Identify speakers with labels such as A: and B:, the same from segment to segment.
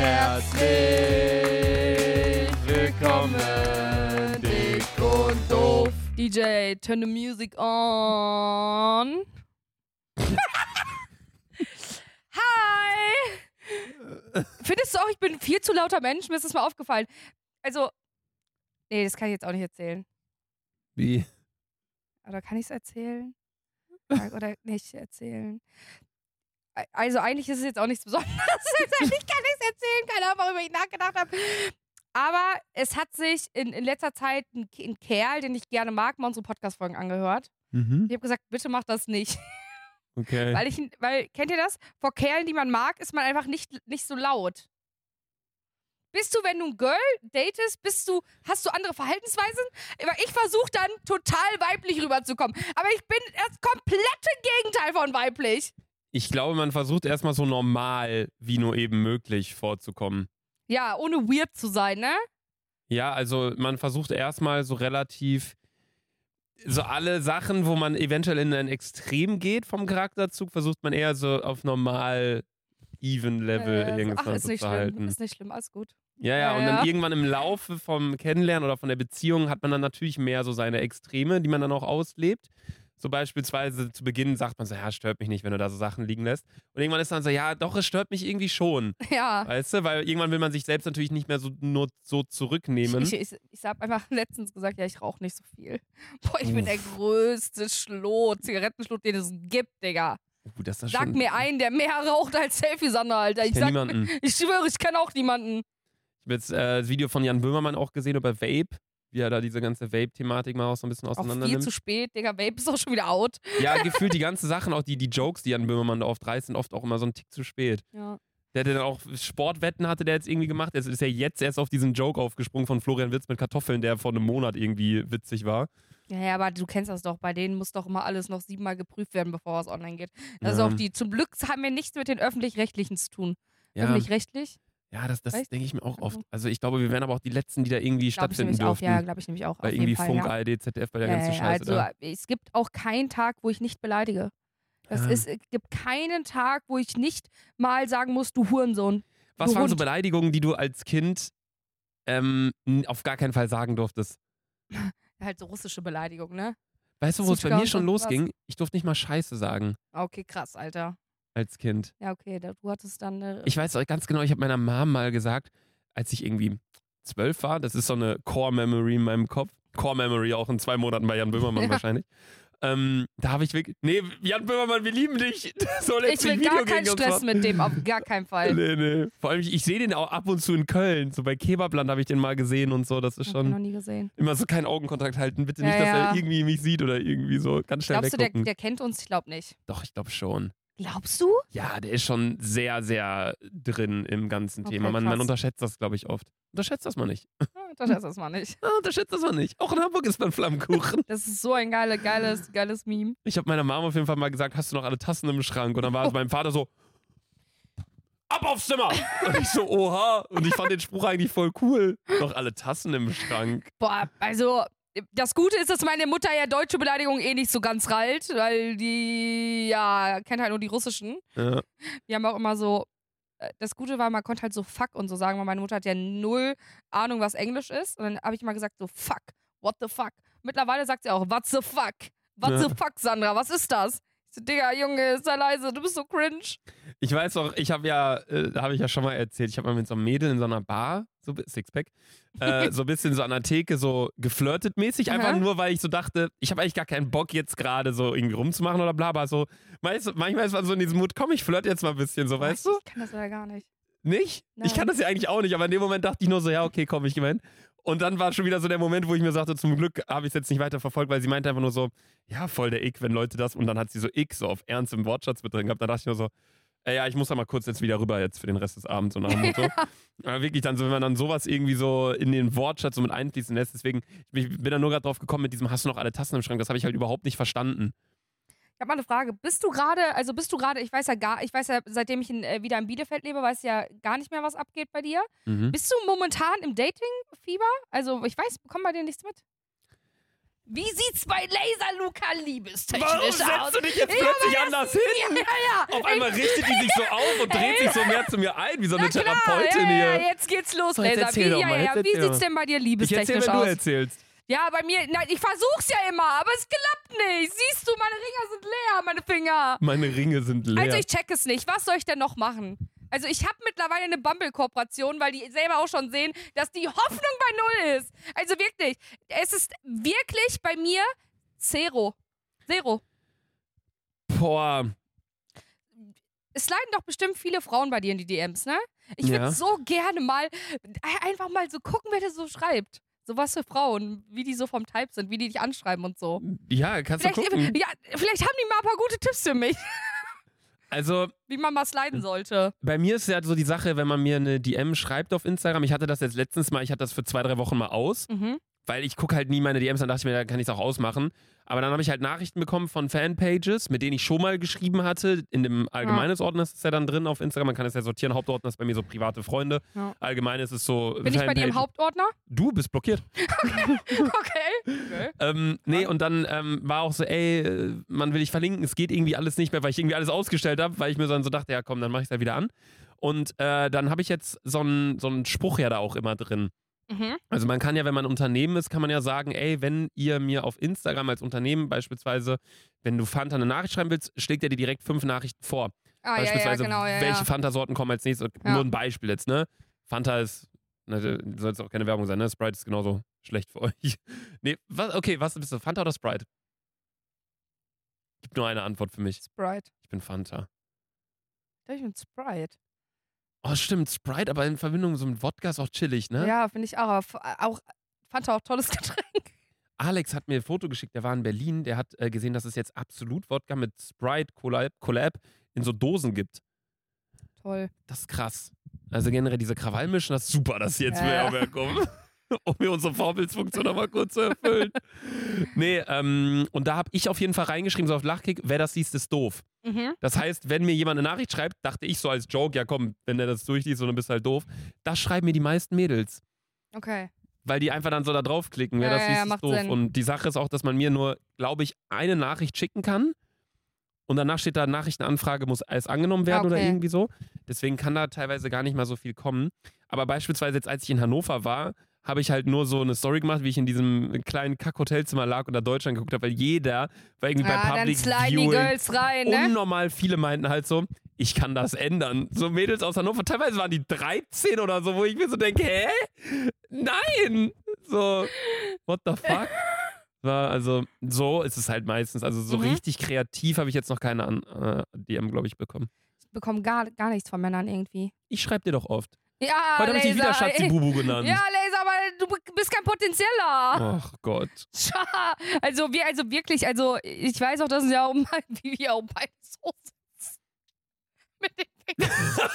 A: Herzlich willkommen, dick und doof.
B: DJ, turn the music on. Hi! Findest du auch, ich bin ein viel zu lauter Mensch? Mir ist das mal aufgefallen. Also, nee, das kann ich jetzt auch nicht erzählen.
A: Wie?
B: Oder kann ich es erzählen? Oder nicht erzählen? Also eigentlich ist es jetzt auch nichts Besonderes. Eigentlich kann ich es erzählen, keine Ahnung, worüber ich nachgedacht habe. Aber es hat sich in letzter Zeit ein Kerl, den ich gerne mag, mal unsere Podcast-Folgen angehört.
A: Mhm.
B: Ich habe gesagt, bitte mach das nicht.
A: Okay.
B: Weil, kennt ihr das? Vor Kerlen, die man mag, ist man einfach nicht so laut. Bist du, wenn du ein Girl datest, hast du andere Verhaltensweisen? Ich versuche dann total weiblich rüberzukommen. Aber ich bin das komplette Gegenteil von weiblich.
A: Ich glaube, man versucht erstmal so normal wie nur eben möglich vorzukommen.
B: Ja, ohne weird zu sein, ne?
A: Ja, also man versucht erstmal so relativ so alle Sachen, wo man eventuell in ein Extrem geht vom Charakterzug, versucht man eher so auf normal even Level irgendwas zu halten.
B: Ist nicht schlimm, alles gut.
A: Ja, und dann irgendwann im Laufe vom Kennenlernen oder von der Beziehung hat man dann natürlich mehr so seine Extreme, die man dann auch auslebt. So beispielsweise zu Beginn sagt man so, ja, stört mich nicht, wenn du da so Sachen liegen lässt. Und irgendwann ist dann so, ja, doch, es stört mich irgendwie schon.
B: Ja.
A: Weißt du, weil irgendwann will man sich selbst natürlich nicht mehr nur so zurücknehmen.
B: Ich habe einfach letztens gesagt, ja, ich rauche nicht so viel. Boah, ich bin der größte Zigarettenschlot, den es gibt, Digga. Sag mir einen, der mehr raucht als Selfie-Sander, Alter.
A: Ich kenn niemanden.
B: Ich schwöre, ich kenne auch niemanden.
A: Ich habe jetzt das Video von Jan Böhmermann auch gesehen über Vape, wie er da diese ganze Vape-Thematik mal auch so ein bisschen auseinander nimmt.
B: Viel zu spät, Digga, Vape ist auch schon wieder out.
A: Ja, gefühlt die ganze Sachen, auch die Jokes, die Jan Böhmermann da oft reißt, sind oft auch immer so ein Tick zu spät.
B: Ja.
A: Der hatte dann auch Sportwetten, hatte der jetzt irgendwie gemacht. Er ist ja jetzt erst auf diesen Joke aufgesprungen von Florian Witz mit Kartoffeln, der vor einem Monat irgendwie witzig war.
B: Ja, aber du kennst das doch. Bei denen muss doch immer alles noch 7-mal geprüft werden, bevor es online geht. Also auch zum Glück haben wir nichts mit den Öffentlich-Rechtlichen zu tun.
A: Ja.
B: Öffentlich-rechtlich?
A: Ja, das denke ich mir auch oft. Also ich glaube, wir wären aber auch die Letzten, die da irgendwie stattfinden dürften.
B: Ja, glaube ich nämlich auch.
A: Weil irgendwie Funk, ARD, ZDF bei der ganzen Scheiße.
B: Also es gibt auch keinen Tag, wo ich nicht beleidige. Es gibt keinen Tag, wo ich nicht mal sagen muss, du Hurensohn.
A: Was waren so Beleidigungen, die du als Kind auf gar keinen Fall sagen durftest?
B: Halt so russische Beleidigung, ne?
A: Weißt du, wo es bei mir schon losging? Ich durfte nicht mal Scheiße sagen.
B: Okay, krass, Alter.
A: Als Kind.
B: Ja, okay, du hattest dann eine...
A: Ich weiß auch ganz genau, ich habe meiner Mom mal gesagt, als ich irgendwie 12 war, das ist so eine Core-Memory in meinem Kopf. Core-Memory auch in 2 Monaten bei Jan Böhmermann wahrscheinlich. Da habe ich wirklich... Nee, Jan Böhmermann, wir lieben dich. So
B: ich will gar keinen Stress mit dem, auf gar keinen Fall.
A: Nee. Vor allem, ich sehe den auch ab und zu in Köln. So bei Kebabland habe ich den mal gesehen und so. Das ist schon...
B: Ich noch nie gesehen.
A: Immer so keinen Augenkontakt halten. Bitte nicht, dass er irgendwie mich sieht oder irgendwie so ganz schnell weggucken.
B: Glaubst du, der kennt uns? Ich glaube nicht.
A: Doch, ich glaube schon.
B: Glaubst du?
A: Ja, der ist schon sehr, sehr drin im ganzen Thema. Man unterschätzt das, glaube ich, oft. Unterschätzt das mal nicht.
B: Unterschätzt das mal nicht.
A: Unterschätzt das mal nicht. Auch in Hamburg ist man Flammkuchen.
B: Das ist so ein geiles Meme.
A: Ich habe meiner Mama auf jeden Fall mal gesagt, hast du noch alle Tassen im Schrank? Und dann war es meinem Vater so, ab aufs Zimmer! Und ich so, oha. Und ich fand den Spruch eigentlich voll cool. Noch alle Tassen im Schrank.
B: Boah, also... Das Gute ist, dass meine Mutter ja deutsche Beleidigungen eh nicht so ganz rallt, weil die, kennt halt nur die russischen.
A: Ja.
B: Die haben auch immer so, das Gute war, man konnte halt so fuck und so sagen, weil meine Mutter hat ja 0 Ahnung, was Englisch ist. Und dann habe ich immer gesagt so, fuck, what the fuck. Mittlerweile sagt sie auch, what the fuck? What the fuck, Sandra, was ist das? Ich so, Digga, Junge, sei leise, du bist so cringe.
A: Ich weiß auch, da habe ich ja schon mal erzählt, ich habe mal mit so einem Mädel in so einer Bar, so Sixpack, so ein bisschen so an der Theke so geflirtet mäßig, einfach nur, weil ich so dachte, ich habe eigentlich gar keinen Bock jetzt gerade so irgendwie rumzumachen oder bla, aber so, manchmal ist man so in diesem Mut, komm, ich flirte jetzt mal ein bisschen, so, weißt du?
B: Ich kann das ja gar nicht.
A: Nicht? Nein. Ich kann das ja eigentlich auch nicht, aber in dem Moment dachte ich nur so, ja, okay, komm, ich gemein. Und dann war schon wieder so der Moment, wo ich mir sagte, zum Glück habe ich es jetzt nicht weiter verfolgt, weil sie meinte einfach nur so, ja, voll der Ick, wenn Leute das, und dann hat sie so Ick so auf Ernst im Wortschatz mit drin gehabt, da dachte ich nur so, ja, ich muss da mal kurz jetzt wieder rüber jetzt für den Rest des Abends, so nach dem Motto. Aber wirklich dann so, wenn man dann sowas irgendwie so in den Wortschatz so mit einfließen lässt, deswegen, ich bin da nur gerade drauf gekommen mit diesem, hast du noch alle Tassen im Schrank, das habe ich halt überhaupt nicht verstanden.
B: Ich habe mal eine Frage. Bist du gerade, ich weiß ja, seitdem ich wieder in Bielefeld lebe, weiß ja gar nicht mehr, was abgeht bei dir. Bist du momentan im Dating-Fieber? Also, ich weiß, bekomm bei dir nichts mit. Wie sieht's bei Laser Luca liebestechnisch
A: Warum
B: aus?
A: setzt du dich jetzt plötzlich anders hin?
B: Ja.
A: Auf einmal richtet die sich so auf und dreht sich so mehr zu mir ein, wie so eine
B: Klar,
A: Therapeutin
B: ja,
A: hier.
B: jetzt geht's los,
A: So, jetzt
B: Laser.
A: erzähl doch mal, jetzt
B: Wie
A: erzähl
B: sieht's
A: mal.
B: denn bei dir
A: Ich
B: liebestechnisch
A: erzähl, wenn du
B: aus?
A: erzählst.
B: Ja, bei mir, nein, ich versuch's ja immer, aber es klappt nicht. Siehst du, meine Finger sind leer, meine Finger.
A: Meine Ringe sind leer.
B: Also ich check es nicht. Was soll ich denn noch machen? Also ich habe mittlerweile eine Bumble-Kooperation, weil die selber auch schon sehen, dass die Hoffnung bei 0 ist. Also wirklich, es ist wirklich bei mir Zero.
A: Boah.
B: Es leiden doch bestimmt viele Frauen bei dir in die DMs, ne? Ich würde
A: Ja.
B: so gerne mal einfach mal so gucken, wer das so schreibt. So was für Frauen, wie die so vom Type sind, wie die dich anschreiben und so.
A: Ja, kannst du gucken.
B: Ja, vielleicht haben die mal ein paar gute Tipps für mich,
A: Also,
B: wie man mal sliden sollte.
A: bei mir ist ja so die Sache, wenn man mir eine DM schreibt auf Instagram, ich hatte das jetzt letztens mal, ich hatte das für 2-3 Wochen mal aus,
B: Mhm.
A: weil ich gucke halt nie meine DMs, dann dachte ich mir, da kann ich es auch ausmachen. Aber dann habe ich halt Nachrichten bekommen von Fanpages, mit denen ich schon mal geschrieben hatte. In dem Allgemeines-Ordner ist es ja dann drin auf Instagram. Man kann es ja sortieren. Hauptordner ist bei mir so private Freunde.
B: Ja.
A: Allgemein ist es so.
B: Bin ich bei dir im
A: Fanpage-
B: Hauptordner?
A: Du bist blockiert.
B: Okay.
A: Nee, und dann war auch so, man will dich verlinken, es geht irgendwie alles nicht mehr, weil ich irgendwie alles ausgestellt habe, weil ich mir dann so dachte, ja komm, dann mach ich es ja wieder an. Und dann habe ich jetzt so einen Spruch ja da auch immer drin.
B: Mhm.
A: Also man kann ja, wenn man ein Unternehmen ist, kann man ja sagen, wenn ihr mir auf Instagram als Unternehmen beispielsweise, wenn du Fanta eine Nachricht schreiben willst, schlägt er dir direkt 5 Nachrichten vor.
B: Ah,
A: Beispielsweise,
B: ja, genau, ja,
A: welche
B: ja.
A: Fanta-Sorten kommen als nächstes.
B: Ja.
A: Nur ein Beispiel jetzt, ne? Fanta ist, soll jetzt auch keine Werbung sein, ne? Sprite ist genauso schlecht für euch. Nee, was bist du, Fanta oder Sprite? Gibt nur eine Antwort für mich.
B: Sprite.
A: Ich bin Fanta.
B: Ich bin Sprite.
A: Oh, stimmt, Sprite, aber in Verbindung so mit Wodka ist auch chillig, ne?
B: Ja, finde ich auch. Aber auch Fanta auch tolles Getränk.
A: Alex hat mir ein Foto geschickt, der war in Berlin, der hat gesehen, dass es jetzt absolut Wodka mit Sprite Collab in so Dosen gibt.
B: Toll.
A: Das ist krass. Also generell diese Krawallmischen, das ist super, dass sie jetzt
B: Ja.
A: mehr kommen. Um mir unsere Vorbildsfunktion nochmal kurz zu erfüllen. Nee, und da habe ich auf jeden Fall reingeschrieben, so auf Lachkick, wer das liest, ist doof.
B: Mhm.
A: Das heißt, wenn mir jemand eine Nachricht schreibt, dachte ich so als Joke, ja komm, wenn der das durchliest, so, dann bist du halt doof. Das schreiben mir die meisten Mädels.
B: Okay.
A: Weil die einfach dann so da draufklicken, wer
B: Ja,
A: das
B: ja,
A: liest, ist
B: macht
A: doof.
B: Sinn.
A: Und die Sache ist auch, dass man mir nur, glaube ich, eine Nachricht schicken kann. Und danach steht da, Nachrichtenanfrage muss alles angenommen werden oder
B: Okay.
A: irgendwie so. Deswegen kann da teilweise gar nicht mal so viel kommen. Aber beispielsweise jetzt, als ich in Hannover war, habe ich halt nur so eine Story gemacht, wie ich in diesem kleinen Kack-Hotelzimmer lag und da Deutschland geguckt habe, weil jeder war irgendwie bei
B: Ja, dann
A: Public
B: sliden die
A: Viewing.
B: Girls rein, ne?
A: Unnormal viele meinten halt so, ich kann das ändern. So Mädels aus Hannover, teilweise waren die 13 oder so, wo ich mir so denke, hä? Nein! So, what the fuck? Also, so ist es halt meistens. Also, so richtig kreativ habe ich jetzt noch keine DM, glaube ich, bekommen.
B: Ich bekomme gar nichts von Männern irgendwie.
A: Ich schreibe dir doch oft.
B: Ja,
A: Heute habe ich dich wieder Schatzi-Bubu genannt.
B: Ja, Laser, aber du bist kein Potenzieller.
A: Ach Gott.
B: Tja, also wirklich, ich weiß auch, dass es ja wie wir auch beide so sitzen. Mit den Fingern.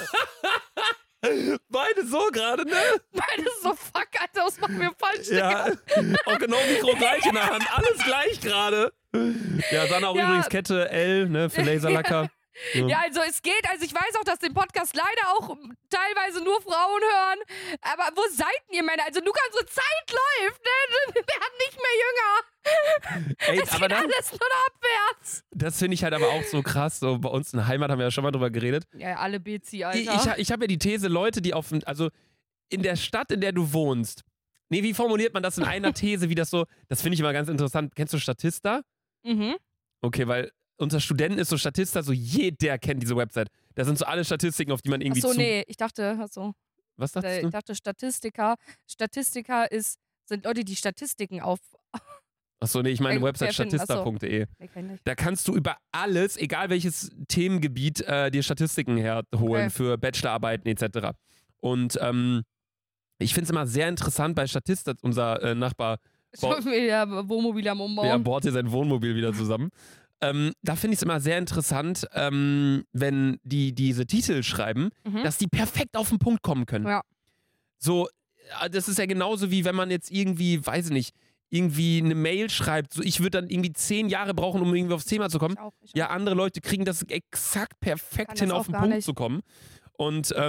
A: Beide so gerade, ne?
B: Beide so, fuck, Alter, was machen wir falsch?
A: Ja, auch genau Mikro gleich in der Hand. Alles gleich gerade. Ja, dann auch
B: Ja.
A: übrigens Kette L, ne, für Laserlacker.
B: Ja, also es geht, also ich weiß auch, dass den Podcast leider auch teilweise nur Frauen hören, aber wo seid ihr Männer? Also Luca, unsere Zeit läuft, ne? Wir werden nicht mehr jünger.
A: Ey,
B: Es
A: aber
B: geht alles nur noch abwärts.
A: das finde ich halt aber auch so krass. So bei uns in der Heimat haben wir ja schon mal drüber geredet.
B: Ja, alle Bezi,
A: Ich,
B: Alter.
A: ich habe ja die These, Leute, die also in der Stadt, in der du wohnst. Nee, wie formuliert man das in einer These, wie das so, das finde ich immer ganz interessant. Kennst du Statista?
B: Mhm.
A: Okay, weil unter Studenten ist so Statista, so jeder kennt diese Website. Da sind so alle Statistiken, auf die man irgendwie
B: Achso, nee, ich dachte,
A: Was dachtest
B: ich
A: du?
B: dachte Statistiker sind Leute, die Statistiken auf.
A: Achso, nee, ich meine Website
B: erfinden. Achso.
A: statista.de.
B: Nee, kenn ich.
A: Da kannst du über alles, egal welches Themengebiet, dir Statistiken herholen
B: Okay.
A: für Bachelorarbeiten etc. Und ich finde es immer sehr interessant bei Statista, unser Nachbar,
B: Schon wieder Wohnmobil am Umbauen.
A: der baut hier sein Wohnmobil wieder zusammen. Da finde ich es immer sehr interessant, wenn die diese Titel schreiben, dass die perfekt auf den Punkt kommen können.
B: Ja.
A: So, das ist ja genauso wie wenn man jetzt irgendwie, weiß ich nicht, irgendwie eine Mail schreibt. So, ich würde dann irgendwie 10 Jahre brauchen, um irgendwie aufs Thema zu kommen.
B: Ich auch.
A: Ja, andere Leute kriegen das exakt perfekt
B: Kann
A: hin,
B: das
A: auf
B: auch
A: den
B: gar
A: Punkt
B: nicht.
A: zu kommen. Und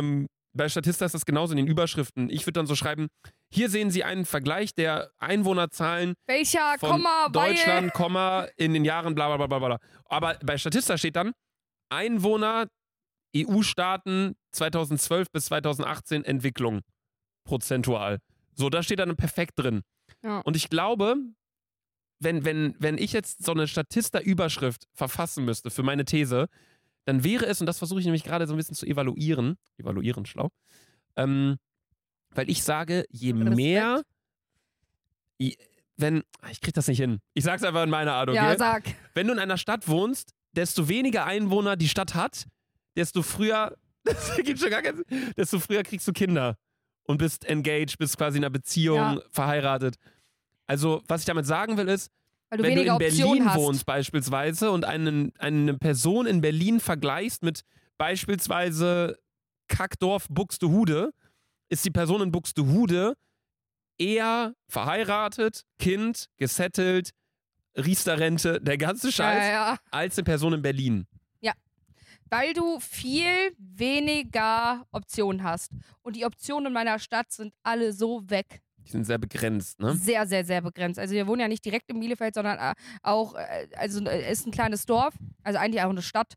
A: bei Statista ist das genauso in den Überschriften. Ich würde dann so schreiben, hier sehen Sie einen Vergleich der Einwohnerzahlen
B: Welcher,
A: von
B: Komma,
A: Deutschland, Komma, in den Jahren bla bla bla bla bla. Aber bei Statista steht dann Einwohner EU-Staaten 2012 bis 2018 Entwicklung prozentual. So, da steht dann perfekt drin.
B: Ja.
A: Und ich glaube, wenn ich jetzt so eine Statista-Überschrift verfassen müsste für meine These, dann wäre es, und das versuche ich nämlich gerade so ein bisschen zu evaluieren, schlau, weil ich sage, je mehr, ich kriege das nicht hin. Ich sag's einfach in meiner Art, okay?
B: Ja, sag.
A: Wenn du in einer Stadt wohnst, desto weniger Einwohner die Stadt hat, desto früher, desto früher kriegst du Kinder und bist engaged, bist quasi in einer Beziehung, verheiratet. Also, was ich damit sagen will, ist,
B: Weil du
A: wenn du
B: weniger
A: in Berlin
B: Optionen hast.
A: wohnst beispielsweise und eine Person in Berlin vergleichst mit beispielsweise Kackdorf Buxtehude, ist die Person in Buxtehude eher verheiratet, Kind, gesettelt, Riester-Rente, der ganze Scheiß, als eine Person in Berlin.
B: Ja, weil du viel weniger Optionen hast. Und die Optionen in meiner Stadt sind alle so weg.
A: Die sind sehr begrenzt, ne?
B: Sehr, sehr, sehr begrenzt. Also wir wohnen ja nicht direkt in Bielefeld, sondern auch, also ist ein kleines Dorf, also eigentlich auch eine Stadt.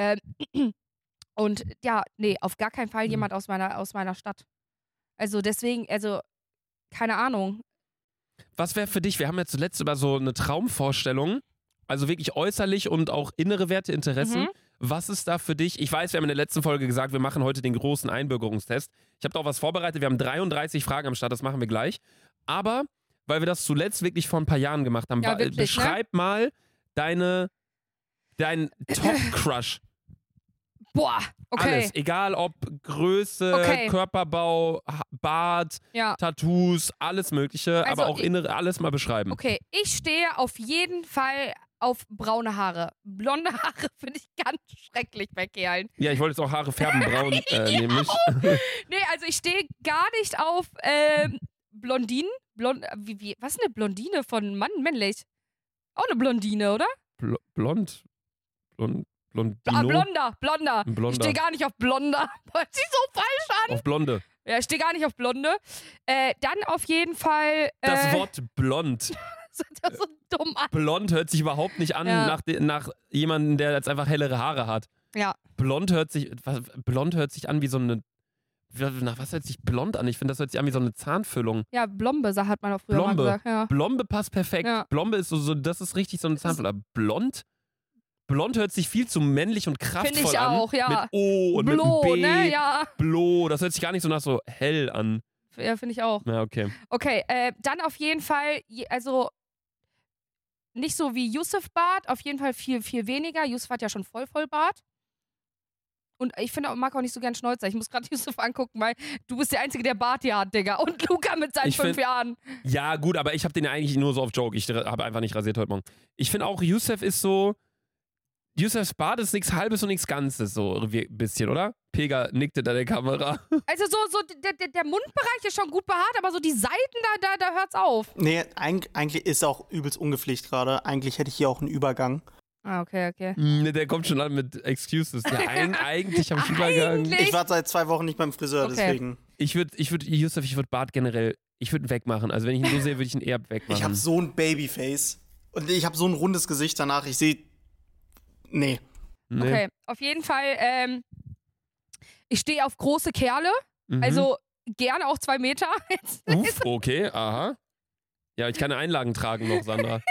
B: Und ja, nee, auf gar keinen Fall jemand aus meiner Stadt. Also deswegen, keine Ahnung.
A: Was wäre für dich, wir haben ja zuletzt über so eine Traumvorstellung, also wirklich äußerlich und auch innere Werte, Interessen. Was ist da für dich? Ich weiß, wir haben in der letzten Folge gesagt, wir machen heute den großen Einbürgerungstest. Ich habe da auch was vorbereitet. Wir haben 33 Fragen am Start, das machen wir gleich. Aber, weil wir das zuletzt wirklich vor ein paar Jahren gemacht haben,
B: wirklich,
A: beschreib mal deinen Top-Crush.
B: Boah, okay.
A: Alles, egal ob Größe, Körperbau, Bart, Tattoos, alles Mögliche,
B: Also
A: aber auch innere, alles mal beschreiben.
B: Okay, ich stehe auf jeden Fall auf braune Haare. Blonde Haare finde ich ganz schrecklich bei Kerlen.
A: Ja, ich wollte jetzt auch Haare färben, braun nämlich.
B: Nee, also ich stehe gar nicht auf Blondinen. Was ist eine Blondine von Mann, männlich? Auch eine Blondine, oder?
A: Blond.
B: Blonder. Ich stehe gar nicht auf Blonder. Hört sich so falsch an.
A: Auf Blonde.
B: Ja, ich stehe gar nicht auf Blonde. Dann auf jeden Fall...
A: das Wort blond.
B: Das ist so dumm an.
A: Blond hört sich überhaupt nicht an nach jemandem, der jetzt einfach hellere Haare hat.
B: Ja.
A: Blond hört sich an wie so eine... Nach was hört sich blond an? Ich finde, das hört sich an wie so eine Zahnfüllung.
B: Ja, Blombe, hat man auch früher mal gesagt. Ja.
A: Blombe passt perfekt.
B: Ja.
A: Blombe ist so, das ist richtig so eine Zahnfüllung. Aber blond hört sich viel zu männlich und kraftvoll an.
B: Finde ich auch, ja.
A: Mit O und
B: Blo,
A: mit einem B.
B: Ne? Ja.
A: Blo, das hört sich gar nicht so nach so hell an.
B: Ja, finde ich auch.
A: Ja, okay.
B: Okay, dann auf jeden Fall, also nicht so wie Yusuf Bart, auf jeden Fall viel, viel weniger. Yusuf hat ja schon voll Bart. Und ich mag auch nicht so gern Schnäuzer. Ich muss gerade Yusuf angucken, weil du bist der Einzige, der Bart hier hat, Digga. Und Luca mit seinen 5 Jahren.
A: Ja, gut, aber ich habe den ja eigentlich nur so auf Joke. Ich habe einfach nicht rasiert heute Morgen. Ich finde auch, Yusuf ist so... Yusufs Bart ist nichts Halbes und nichts Ganzes, so ein bisschen, oder? Pega nickte da der Kamera.
B: Also der Mundbereich ist schon gut behaart, aber so die Seiten, da hört's auf.
C: Nee, eigentlich ist auch übelst ungepflegt gerade. Eigentlich hätte ich hier auch einen Übergang.
B: Ah, okay.
A: Der kommt schon an mit Excuses. Ja, eigentlich habe ich Übergang.
C: Ich war seit 2 Wochen nicht beim Friseur, deswegen.
A: Ich würde Bart generell, wegmachen. Also wenn ich ihn so sehe, würde ich ihn eher wegmachen.
C: Ich habe so ein Babyface. Und ich habe so ein rundes Gesicht danach. Ich sehe... Nee.
B: Okay, auf jeden Fall, ich stehe auf große Kerle, also gerne auch 2 Meter.
A: Okay, aha. Ja, ich kann Einlagen tragen noch, Sandra.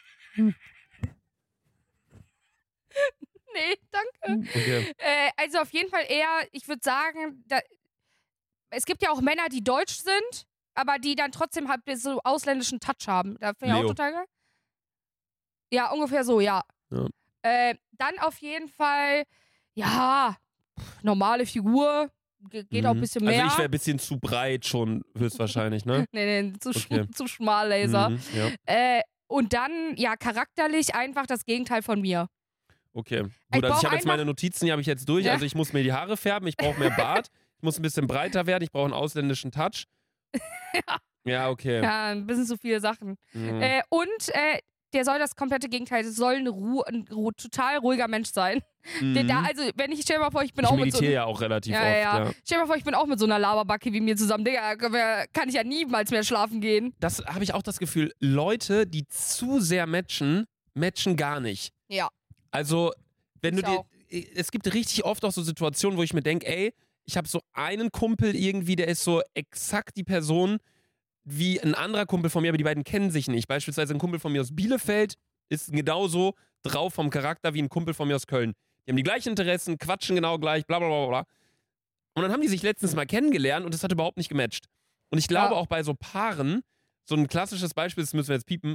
B: Nee, danke.
A: Okay.
B: Also auf jeden Fall eher, ich würde sagen, es gibt ja auch Männer, die deutsch sind, aber die dann trotzdem halt so ausländischen Touch haben. Da finde ich auch total geil. Ja, ungefähr so, ja. Dann auf jeden Fall, ja, normale Figur, geht auch ein bisschen mehr.
A: Also ich wäre ein bisschen zu breit schon, höchstwahrscheinlich, ne?
B: Nee, zu schmal, Laser.
A: Ja.
B: Und dann, ja, charakterlich einfach das Gegenteil von mir.
A: Okay. Gut, also ich habe jetzt meine Notizen, die habe ich jetzt durch.
B: Ja.
A: Also ich muss mir die Haare färben, ich brauche mehr Bart, ich muss ein bisschen breiter werden, ich brauche einen ausländischen Touch. Ja, okay.
B: Ja, ein bisschen zu viele Sachen. Und der soll das komplette Gegenteil, das soll ein total ruhiger Mensch sein. Also, wenn ich, stell dir mal vor, ich bin auch mit so...
A: Ich meditiere ja auch relativ oft, ja.
B: Stell dir mal vor, ich bin auch mit so einer Laberbacke wie mir zusammen. Digga, kann ich ja niemals mehr schlafen gehen.
A: Das habe ich auch das Gefühl. Leute, die zu sehr matchen gar nicht.
B: Ja.
A: Also, wenn
B: Ich
A: du dir...
B: auch.
A: Es gibt richtig oft auch so Situationen, wo ich mir denke, ey, ich habe so einen Kumpel irgendwie, der ist so exakt die Person wie ein anderer Kumpel von mir, aber die beiden kennen sich nicht. Beispielsweise ein Kumpel von mir aus Bielefeld ist genauso drauf vom Charakter wie ein Kumpel von mir aus Köln. Die haben die gleichen Interessen, quatschen genau gleich, bla bla bla bla. Und dann haben die sich letztens mal kennengelernt und es hat überhaupt nicht gematcht. Und ich glaube auch bei so Paaren, so ein klassisches Beispiel, das müssen wir jetzt piepen,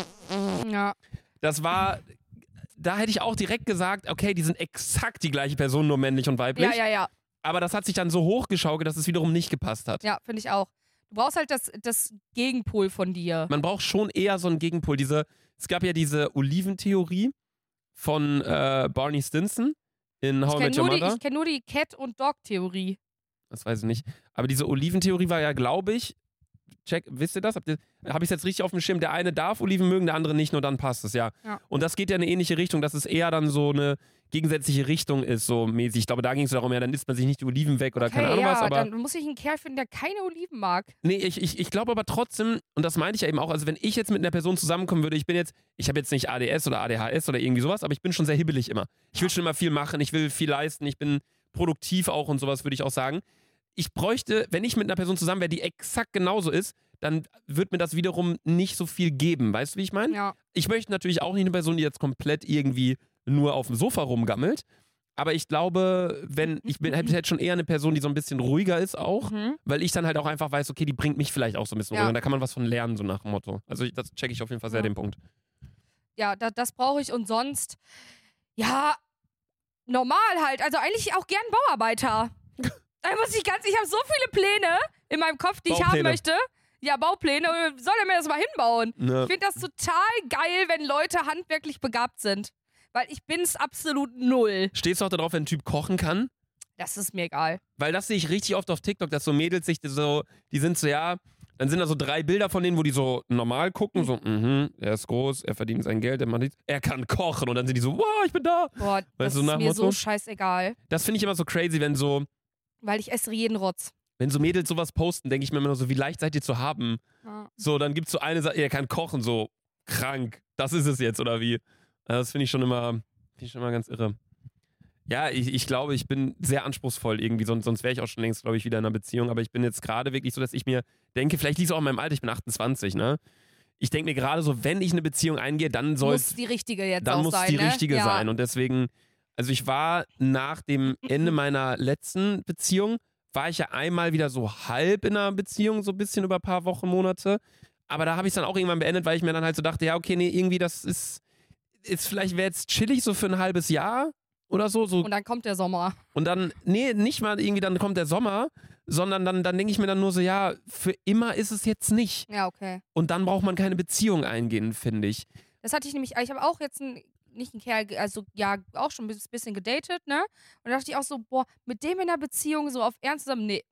B: Ja.
A: das war, da hätte ich auch direkt gesagt, okay, die sind exakt die gleiche Person, nur männlich und weiblich.
B: Ja.
A: Aber das hat sich dann so hochgeschaukelt, dass es wiederum nicht gepasst hat.
B: Ja, finde ich auch. Du brauchst halt das Gegenpol von dir.
A: Man braucht schon eher so einen Gegenpol. Es gab ja diese Oliventheorie von Barney Stinson in How I Met Your Mother.
B: Ich kenne nur die Cat- und Dog-Theorie.
A: Das weiß ich nicht. Aber diese Oliventheorie war ja, glaube ich, wisst ihr das? Habe ich es jetzt richtig auf dem Schirm? Der eine darf Oliven mögen, der andere nicht, nur dann passt es, ja. Und das geht ja in eine ähnliche Richtung, dass es eher dann so eine gegensätzliche Richtung ist, so mäßig. Ich glaube, da ging es darum, ja, dann isst man sich nicht die Oliven weg oder keine Ahnung was. Aber
B: dann muss ich einen Kerl finden, der keine Oliven mag.
A: Nee, ich glaube aber trotzdem, und das meinte ich ja eben auch, also wenn ich jetzt mit einer Person zusammenkommen würde, ich habe jetzt nicht ADS oder ADHS oder irgendwie sowas, aber ich bin schon sehr hibbelig immer. Ich will schon immer viel machen, ich will viel leisten, ich bin produktiv auch und sowas, würde ich auch sagen. Ich bräuchte, wenn ich mit einer Person zusammen wäre, die exakt genauso ist, dann wird mir das wiederum nicht so viel geben. Weißt du, wie ich meine?
B: Ja.
A: Ich möchte natürlich auch nicht eine Person, die jetzt komplett irgendwie nur auf dem Sofa rumgammelt. Aber ich glaube, hätte schon eher eine Person, die so ein bisschen ruhiger ist auch, weil ich dann halt auch einfach weiß, okay, die bringt mich vielleicht auch so ein bisschen ruhiger. Und da kann man was von lernen, so nach dem Motto. Also das checke ich auf jeden Fall sehr, den Punkt.
B: Ja, das brauche ich. Und sonst, ja, normal halt. Also eigentlich auch gern Bauarbeiter. Ich habe so viele Pläne in meinem Kopf, die ich haben möchte. Ja, Baupläne. Soll er mir das mal hinbauen?
A: Ja.
B: Ich finde das total geil, wenn Leute handwerklich begabt sind. Weil ich bin's absolut null.
A: Stehst du auch darauf, wenn ein Typ kochen kann?
B: Das ist mir egal.
A: Weil das sehe ich richtig oft auf TikTok, dass so Mädels die sind so, ja, dann sind da so 3 Bilder von denen, wo die so normal gucken, so, er ist groß, er verdient sein Geld, er kann kochen und dann sind die so, wow, ich bin da.
B: Boah, das ist mir so scheißegal.
A: Das finde ich immer so crazy, wenn so...
B: Weil ich esse jeden Rotz.
A: Wenn so Mädels sowas posten, denke ich mir immer so, wie leicht seid ihr zu haben?
B: Ja.
A: So, dann gibt es so eine Sache, er kann kochen, so krank. Das ist es jetzt, oder wie? Das finde ich schon immer ganz irre. Ja, ich glaube, ich bin sehr anspruchsvoll irgendwie, sonst wäre ich auch schon längst, glaube ich, wieder in einer Beziehung. Aber ich bin jetzt gerade wirklich so, dass ich mir denke, vielleicht liegt es auch in meinem Alter, ich bin 28, ne? Ich denke mir gerade so, wenn ich eine Beziehung eingehe, dann muss
B: die richtige jetzt
A: dann
B: auch
A: muss
B: sein,
A: die
B: ne?
A: richtige sein. Und deswegen, also ich war nach dem Ende meiner letzten Beziehung, war ich ja einmal wieder so halb in einer Beziehung, so ein bisschen über ein paar Wochen, Monate. Aber da habe ich es dann auch irgendwann beendet, weil ich mir dann halt so dachte, ja, okay, nee, irgendwie das ist vielleicht wäre jetzt chillig so für ein halbes Jahr oder so.
B: Und dann kommt der Sommer.
A: Und dann, nee, nicht mal irgendwie dann kommt der Sommer, sondern dann denke ich mir dann nur so, ja, für immer ist es jetzt nicht.
B: Ja, okay.
A: Und dann braucht man keine Beziehung eingehen, finde ich.
B: Das hatte ich nämlich, ich habe auch jetzt nicht einen Kerl, also ja, auch schon ein bisschen gedatet, ne? Und da dachte ich auch so, boah, mit dem in einer Beziehung so auf Ernst zusammen, nee.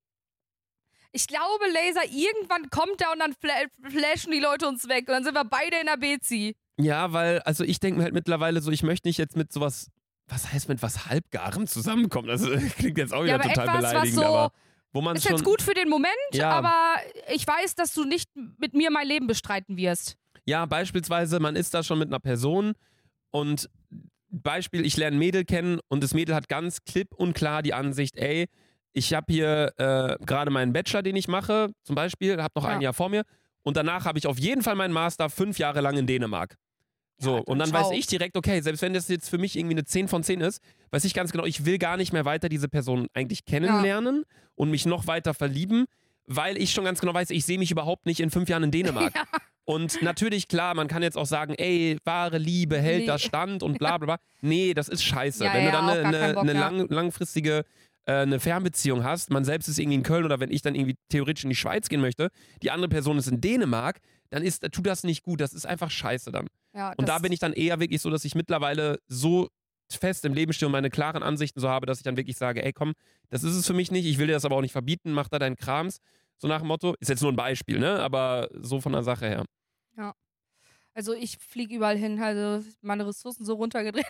B: Ich glaube, Laser, irgendwann kommt er und dann flashen die Leute uns weg und dann sind wir beide in der Bezi.
A: Ja, weil, also ich denke mir halt mittlerweile so, ich möchte nicht jetzt mit sowas, was heißt mit was Halbgarem zusammenkommen? Das klingt jetzt auch wieder
B: aber
A: total
B: etwas,
A: beleidigend,
B: was so,
A: aber wo man
B: ist
A: schon...
B: jetzt gut für den Moment,
A: Ja.
B: aber ich weiß, dass du nicht mit mir mein Leben bestreiten wirst.
A: Ja, beispielsweise, man ist da schon mit einer Person und Beispiel, ich lerne ein Mädel kennen und das Mädel hat ganz klipp und klar die Ansicht, ey, ich habe hier gerade meinen Bachelor, den ich mache, zum Beispiel, habe noch ein Jahr vor mir und danach habe ich auf jeden Fall meinen Master 5 Jahre lang in Dänemark. So,
B: Ja,
A: und dann weiß ich direkt, okay, selbst wenn das jetzt für mich irgendwie eine 10 von 10 ist, weiß ich ganz genau, ich will gar nicht mehr weiter diese Person eigentlich kennenlernen und mich noch weiter verlieben, weil ich schon ganz genau weiß, ich sehe mich überhaupt nicht in 5 Jahren in Dänemark.
B: Ja.
A: Und natürlich, klar, man kann jetzt auch sagen, ey, wahre Liebe hält das Stand und bla bla bla. Nee, das ist scheiße.
B: Ja,
A: wenn du dann
B: auf gar keinen Bock,
A: eine langfristige eine Fernbeziehung hast, man selbst ist irgendwie in Köln oder wenn ich dann irgendwie theoretisch in die Schweiz gehen möchte, die andere Person ist in Dänemark, dann tut das nicht gut. Das ist einfach scheiße dann.
B: Ja,
A: Und da bin ich dann eher wirklich so, dass ich mittlerweile so fest im Leben stehe und meine klaren Ansichten so habe, dass ich dann wirklich sage, ey komm, das ist es für mich nicht, ich will dir das aber auch nicht verbieten, mach da deinen Krams. So nach dem Motto, ist jetzt nur ein Beispiel, ne? Aber so von der Sache her.
B: Ja. Also ich fliege überall hin, also meine Ressourcen so runtergedreht.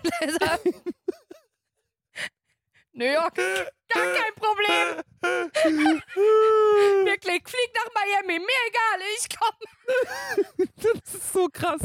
B: New York, gar kein Problem. Wirklich, flieg nach Miami, mir egal, ich komme.
A: Das ist so krass.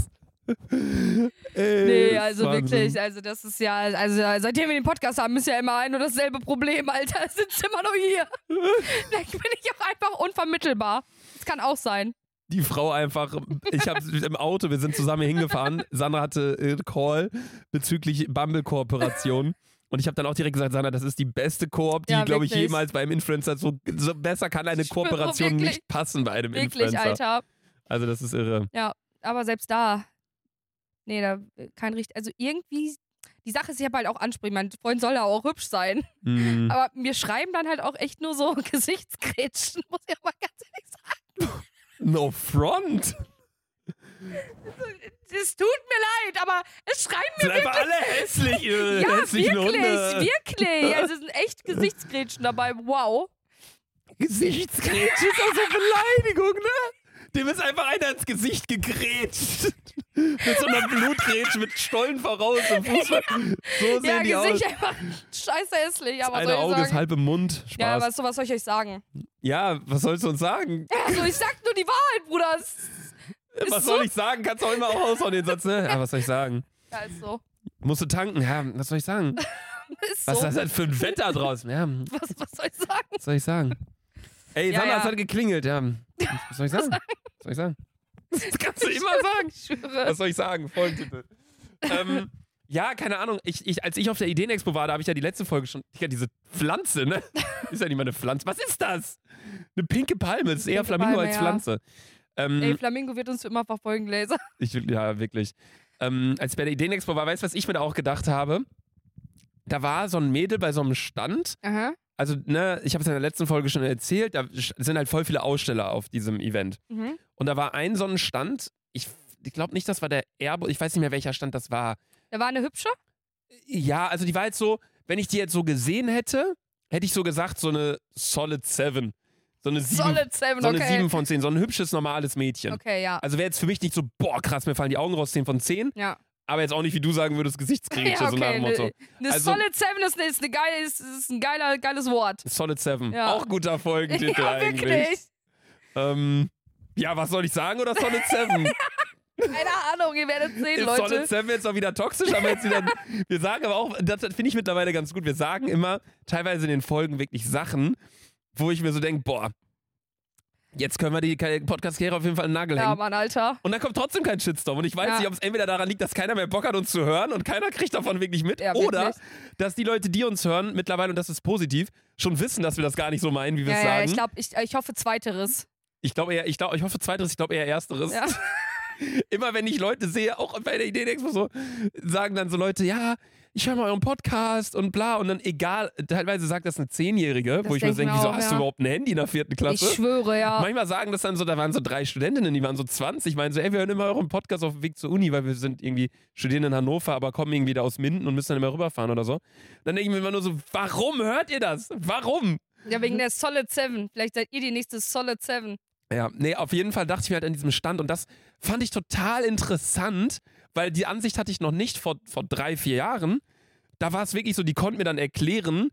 B: Nee, also
A: Wahnsinn.
B: wirklich, also das ist ja, also seitdem wir den Podcast haben, ist ja immer ein und dasselbe Problem, Alter, es sitzt immer noch hier. Vielleicht bin ich auch einfach unvermittelbar. Das kann auch sein.
A: Die Frau einfach, ich habe im Auto, wir sind zusammen hingefahren, Sandra hatte Call bezüglich Bumble-Kooperation. Und ich habe dann auch direkt gesagt, Sandra, das ist die beste Koop, die,
B: Ja,
A: glaube ich,
B: wirklich.
A: jemals bei einem Influencer, so besser kann eine
B: Ich schwöre,
A: Kooperation
B: wirklich.
A: nicht passen bei einem
B: Wirklich,
A: Influencer.
B: Alter.
A: Also das ist irre.
B: Ja, aber selbst da, nee, da kein richtig, also irgendwie, die Sache ist, ich habe halt auch Ansprüche, mein Freund soll ja auch hübsch sein,
A: Mhm.
B: aber mir schreiben dann halt auch echt nur so Gesichtsgrätschen, muss ich auch mal ganz ehrlich sagen.
A: No front.
B: Es tut mir leid, aber es schreiben
A: Sind
B: mir
A: einfach alle hässlich,
B: ja,
A: hässlichen Hunde.
B: wirklich, also es sind echt Gesichtsgrätschen dabei, wow.
A: Gesichtsgrätsch ist auch so Beleidigung, ne? Dem ist einfach einer ins Gesicht gegrätscht. Mit so einer Blutgrätsche mit Stollen voraus im Fußball. So sehen
B: Ja,
A: die aus.
B: Gesicht einfach scheiße hässlich, aber
A: Eine
B: soll ich
A: Auge ist
B: sagen?
A: halb im Mund.
B: Ja,
A: Spaß.
B: was soll ich euch sagen?
A: Ja, was sollst du uns sagen?
B: Also ich sag nur die Wahrheit, Bruder. Es
A: Was
B: so.
A: soll ich sagen? Kannst du auch immer auch raushauen, den Satz, ne? Ja, was soll ich sagen?
B: Ja, ist so.
A: Musst du tanken? Ja, was soll ich sagen?
B: Ist
A: Was
B: so.
A: ist das denn für ein Wetter draußen? Ja,
B: Was soll ich sagen?
A: was soll ich sagen? Ey,
B: Ja,
A: Sandra,
B: ja.
A: es hat geklingelt, ja. Was soll ich sagen? Was soll ich sagen? Das kannst du immer sagen.
B: Ich schwöre.
A: Was soll ich sagen? Folgentitel. Ja, keine Ahnung. Als ich auf der Ideenexpo war, da habe ich ja die letzte Folge schon. Digga, diese Pflanze, ne? Ist ja nicht mal eine Pflanze. Was ist das? Eine pinke Palme. Das ist eher
B: Pinke
A: Flamingo
B: Palme,
A: als
B: ja.
A: Pflanze.
B: Ey, Flamingo wird uns für immer verfolgen, Laser.
A: Ja, wirklich. Als ich bei der Ideenexpo war, weißt du, was ich mir da auch gedacht habe? Da war so ein Mädel bei so einem Stand.
B: Aha.
A: Also, ne, ich habe es in der letzten Folge schon erzählt, da sind halt voll viele Aussteller auf diesem Event.
B: Mhm.
A: Und da war ein so ein Stand, ich glaube nicht, das war der Airbus, ich weiß nicht mehr, welcher Stand das war.
B: Da war eine hübsche?
A: Ja, also die war jetzt so, wenn ich die jetzt so gesehen hätte, hätte ich so gesagt, so eine Solid 7. So eine 7,
B: Solid 7,
A: so eine
B: okay.
A: 7 von 10, so ein hübsches, normales Mädchen.
B: Okay, ja.
A: Also wäre jetzt für mich nicht so, boah, krass, mir fallen die Augen raus, 10 von 10.
B: Ja.
A: Aber jetzt auch nicht, wie du sagen würdest, Gesichtsgrätsche,
B: Ja,
A: so nach dem Motto.
B: Eine
A: Also-
B: Solid 7 ist ein geiles Wort.
A: Solid 7.
B: Ja.
A: Auch guter Folgentitel
B: Ja,
A: eigentlich.
B: wirklich.
A: Ja, was soll ich sagen oder Solid 7?
B: Keine Ahnung, ihr werdet sehen,
A: Ist
B: Leute.
A: Solid 7 jetzt auch wieder toxisch, aber jetzt wieder. Wir sagen aber auch, das finde ich mittlerweile ganz gut. Wir sagen immer teilweise in den Folgen wirklich Sachen, wo ich mir so denke, boah, jetzt können wir die Podcast-Karriere auf jeden Fall einen Nagel
B: Ja,
A: hängen.
B: Mann, Alter.
A: Und dann kommt trotzdem kein Shitstorm. Und ich weiß
B: Ja.
A: nicht, ob es entweder daran liegt, dass keiner mehr Bock hat, uns zu hören und keiner kriegt davon wirklich mit.
B: Ja,
A: oder
B: wirklich.
A: dass die Leute, die uns hören, mittlerweile, und das ist positiv, schon wissen, dass wir das gar nicht so meinen, wie wir es
B: Ja,
A: sagen.
B: ich hoffe Zweiteres.
A: Ich hoffe zweiteres, ich glaube eher ersteres.
B: Ja.
A: Immer wenn ich Leute sehe, auch bei der Ideenexpo so, sagen dann so Leute, ja, ich höre mal euren Podcast und bla. Und dann egal, teilweise sagt das eine 10-Jährige,
B: Das
A: wo ich mir
B: denk ich
A: denke,
B: mir
A: wieso
B: auch,
A: hast du
B: ja.
A: überhaupt ein Handy in der 4. Klasse?
B: Ich schwöre, ja.
A: Manchmal sagen das dann so, da waren so 3 Studentinnen, die waren so 20, meinen so, ey, wir hören immer euren Podcast auf dem Weg zur Uni, weil wir sind irgendwie studieren in Hannover, aber kommen irgendwie da aus Minden und müssen dann immer rüberfahren oder so. Dann denke ich mir immer nur so, warum hört ihr das? Warum?
B: Ja, wegen der Solid 7. Vielleicht seid ihr die nächste Solid 7.
A: Ja, nee, auf jeden Fall dachte ich mir halt an diesem Stand und das fand ich total interessant, weil die Ansicht hatte ich noch nicht vor 3, 4 Jahren. Da war es wirklich so, die konnten mir dann erklären,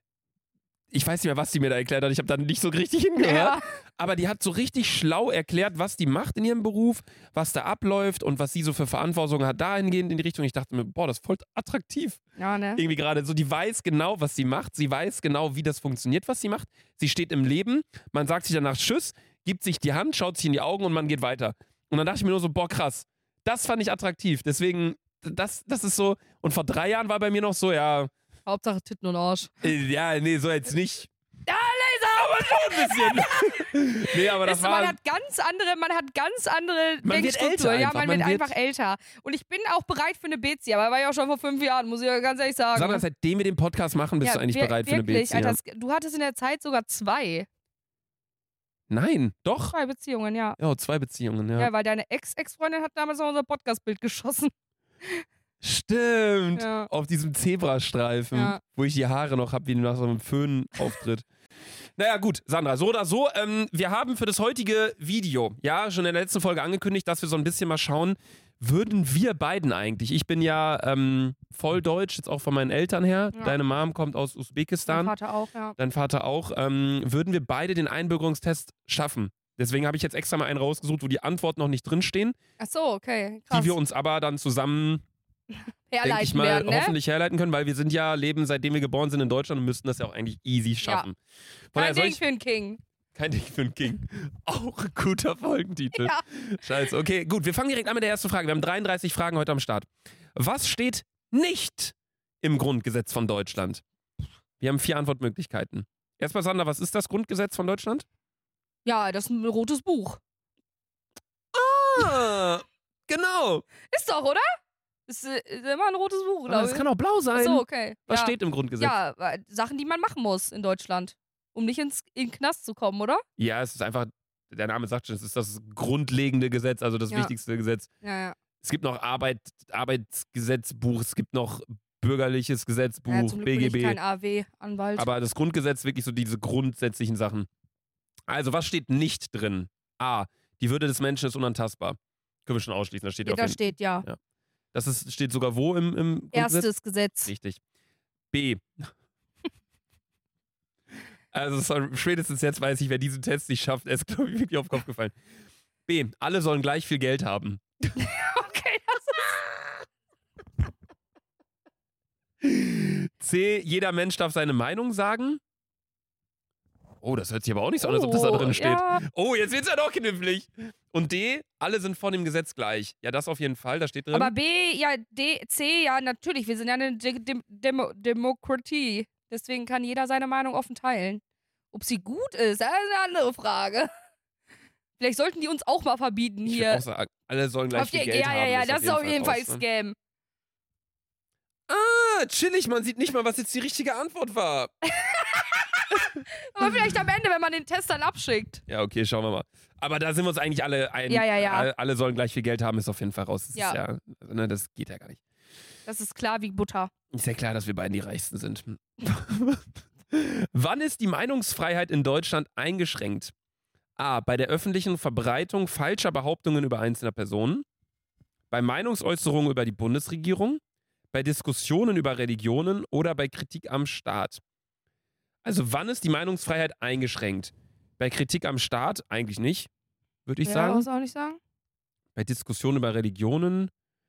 A: ich weiß nicht mehr, was die mir da erklärt hat, ich habe da nicht so richtig hingehört,
B: Ja.
A: aber die hat so richtig schlau erklärt, was die macht in ihrem Beruf, was da abläuft und was sie so für Verantwortung hat dahingehend in die Richtung. Ich dachte mir, boah, das ist voll attraktiv.
B: Ja, ne?
A: Irgendwie gerade so, die weiß genau, was sie macht, sie weiß genau, wie das funktioniert, was sie macht. Sie steht im Leben, man sagt sich danach Tschüss, gibt sich die Hand, schaut sich in die Augen und man geht weiter. Und dann dachte ich mir nur so, boah, krass, das fand ich attraktiv. Deswegen, das ist so, und vor 3 Jahren war bei mir noch so, ja,
B: Hauptsache Titten und Arsch.
A: ja, nee, so jetzt nicht.
B: Ja, Laser!
A: Aber schon ein bisschen. Nee, aber das
B: Weißt du, man
A: war,
B: hat ganz andere
A: Man wird
B: Denkstruktur.
A: älter
B: Ja,
A: einfach,
B: man
A: man
B: wird
A: wird-
B: einfach älter. Und ich bin auch bereit für eine Bezi, aber war ich auch schon vor 5 Jahren, muss ich ja ganz ehrlich sagen.
A: Sandra, seitdem wir den Podcast machen, bist du eigentlich bereit für eine
B: wirklich,
A: Beziehung?
B: Alter, du hattest in der Zeit sogar 2.
A: Nein, doch.
B: 2 Beziehungen, ja.
A: Ja, 2 Beziehungen,
B: Ja,
A: ja.
B: weil deine Ex-Freundin hat damals auch unser Podcast-Bild geschossen.
A: Stimmt.
B: Ja.
A: Auf diesem Zebrastreifen,
B: Ja.
A: wo ich die Haare noch habe, wie nach so einem Föhn-Auftritt. Naja, gut, Sandra, so oder so. Wir haben für das heutige Video, ja, schon in der letzten Folge angekündigt, dass wir so ein bisschen mal schauen, würden wir beiden eigentlich, ich bin ja voll deutsch, jetzt auch von meinen Eltern her,
B: Ja.
A: deine Mom kommt aus
B: Mein
A: Usbekistan,
B: Vater auch, ja.
A: dein Vater auch, würden wir beide den Einbürgerungstest schaffen? Deswegen habe ich jetzt extra mal einen rausgesucht, wo die Antworten noch nicht drinstehen,
B: Ach so, okay. Krass.
A: die wir uns aber dann zusammen, denke ich
B: herleiten
A: mal,
B: werden, ne?
A: hoffentlich herleiten können, weil wir sind ja, leben seitdem wir geboren sind in Deutschland und müssten das ja auch eigentlich easy schaffen. Von daher
B: Kein
A: soll
B: Ding
A: ich,
B: für einen King.
A: kein Ding für einen King. Auch ein guter Folgentitel.
B: Ja.
A: Scheiße. Okay, gut. Wir fangen direkt an mit der ersten Frage. Wir haben 33 Fragen heute am Start. Was steht nicht im Grundgesetz von Deutschland? Wir haben 4 Antwortmöglichkeiten. Erstmal, Sandra, was ist das Grundgesetz von Deutschland?
B: Ja, das ist ein rotes Buch.
A: Ah, genau.
B: Ist doch, oder? Ist immer ein rotes Buch, glaube
A: Das
B: ich.
A: kann auch blau
B: Ach
A: sein.
B: so, okay.
A: Was
B: ja.
A: steht im Grundgesetz?
B: Ja, Sachen, die man machen muss in Deutschland, um nicht in den Knast zu kommen, oder?
A: Ja, es ist einfach, der Name sagt schon, es ist das grundlegende Gesetz, also das
B: Ja.
A: wichtigste Gesetz.
B: Ja, ja.
A: Es gibt noch Arbeitsgesetzbuch, es gibt noch bürgerliches Gesetzbuch,
B: Ja, zum Glück bin ich
A: BGB.
B: kein AW-Anwalt.
A: Aber das Grundgesetz wirklich so diese grundsätzlichen Sachen. Also, was steht nicht drin? A. Die Würde des Menschen ist unantastbar. Können wir schon ausschließen, das steht ja
B: Da
A: auf jeden
B: steht ja.
A: Das steht sogar wo im Grundgesetz?
B: Erstes Gesetz.
A: Richtig. B. Also spätestens jetzt weiß ich, wer diesen Test nicht schafft. Er ist, glaube ich, wirklich auf den Kopf gefallen. B. Alle sollen gleich viel Geld haben.
B: Okay, das ist.
A: C. Jeder Mensch darf seine Meinung sagen. Oh, das hört sich aber auch nicht so an, als ob das da drin steht.
B: Ja.
A: Oh, jetzt wird's ja doch knifflig. Und D. Alle sind vor dem Gesetz gleich. Ja, das auf jeden Fall, da steht drin.
B: Aber B, ja, D, C, ja, natürlich. Wir sind ja eine Demokratie. Deswegen kann jeder seine Meinung offen teilen. Ob sie gut ist, das ist eine andere Frage. Vielleicht sollten die uns auch mal verbieten
A: Ich
B: hier.
A: würd auch sagen, alle sollen gleich viel Geld haben.
B: Ja, das ist auf jeden Fall
A: raus, ne?
B: Scam.
A: Ah, chillig, man sieht nicht mal, was jetzt die richtige Antwort war.
B: Aber vielleicht am Ende, wenn man den Test dann abschickt.
A: Ja, okay, schauen wir mal. Aber da sind wir uns eigentlich alle ein.
B: Ja.
A: Alle sollen gleich viel Geld haben, ist auf jeden Fall raus. Das
B: Ja.
A: ist ja, ne, das geht ja gar nicht.
B: Das ist klar wie Butter.
A: Ist ja klar, dass wir beiden die Reichsten sind. Wann ist die Meinungsfreiheit in Deutschland eingeschränkt? A. Bei der öffentlichen Verbreitung falscher Behauptungen über einzelne Personen. Bei Meinungsäußerungen über die Bundesregierung. Bei Diskussionen über Religionen oder bei Kritik am Staat. Also wann ist die Meinungsfreiheit eingeschränkt? Bei Kritik am Staat eigentlich nicht, würde ich sagen.
B: Was auch nicht sagen?
A: Bei Diskussionen über Religionen.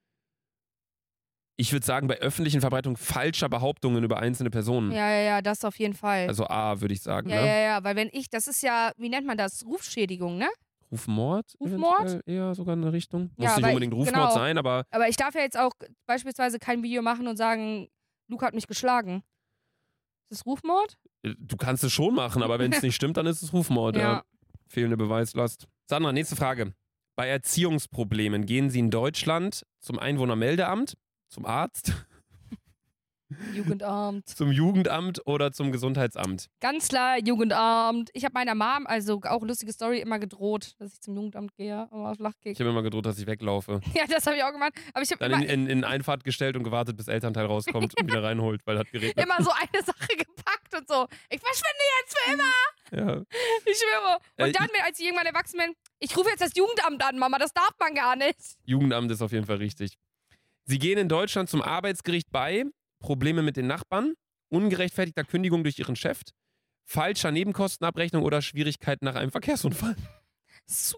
A: Ich würde sagen, bei öffentlichen Verbreitung falscher Behauptungen über einzelne Personen.
B: Ja, das auf jeden Fall.
A: Also A, würde ich sagen.
B: ja,
A: Ne?
B: weil wenn ich, das ist ja, wie nennt man das? Rufschädigung, ne?
A: Rufmord?
B: Rufmord?
A: eventuell Eher sogar in eine Richtung. Muss
B: Ja,
A: nicht
B: weil-
A: unbedingt Rufmord
B: genau.
A: sein, aber
B: Aber ich darf ja jetzt auch beispielsweise kein Video machen und sagen, Luke hat mich geschlagen. Ist das Rufmord?
A: du kannst es schon machen, aber wenn es nicht stimmt, dann ist es Rufmord. Ja.
B: Ja.
A: Fehlende Beweislast. Sandra, nächste Frage. Bei Erziehungsproblemen gehen Sie in Deutschland zum Einwohnermeldeamt, zum Arzt,
B: Jugendamt.
A: zum Jugendamt oder zum Gesundheitsamt?
B: Ganz klar, Jugendamt. Ich habe meiner Mom, also auch lustige Story, immer gedroht, dass ich zum Jugendamt gehe, aber auf Lachkick.
A: Ich habe immer gedroht, dass ich weglaufe.
B: Ja, das habe ich auch gemacht. Aber ich habe
A: Dann
B: immer,
A: in Einfahrt gestellt und gewartet, bis Elternteil rauskommt und wieder reinholt, weil hat geregnet.
B: immer so eine Sache gepackt und so. Ich verschwinde jetzt für immer.
A: Ja.
B: Ich schwöre. Und dann, als ich irgendwann erwachsen bin, ich rufe jetzt das Jugendamt an, Mama, das darf man gar nicht.
A: Jugendamt ist auf jeden Fall richtig. Sie gehen in Deutschland zum Arbeitsgericht bei Probleme mit den Nachbarn, ungerechtfertigter Kündigung durch ihren Chef, falscher Nebenkostenabrechnung oder Schwierigkeiten nach einem Verkehrsunfall.
B: So.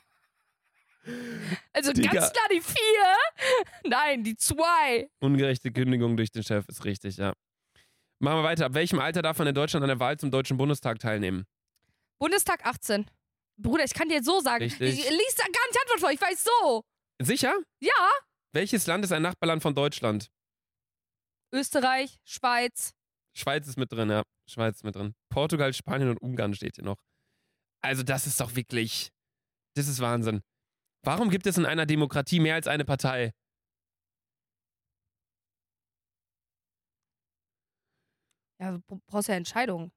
B: Also
A: Digga.
B: ganz klar die 4. Nein, die 2.
A: Ungerechte Kündigung durch den Chef ist richtig, ja. Machen wir weiter. Ab welchem Alter darf man in Deutschland an der Wahl zum Deutschen Bundestag teilnehmen?
B: Bundestag 18. Bruder, ich kann dir jetzt so sagen.
A: Richtig.
B: Ich lies da gar nicht Antwort vor, ich weiß so.
A: Sicher?
B: Ja.
A: Welches Land ist ein Nachbarland von Deutschland?
B: Österreich, Schweiz.
A: Schweiz ist mit drin, ja. Schweiz ist mit drin. Portugal, Spanien und Ungarn steht hier noch. Also das ist doch wirklich, das ist Wahnsinn. Warum gibt es in einer Demokratie mehr als eine Partei?
B: Ja, du brauchst ja Entscheidungen.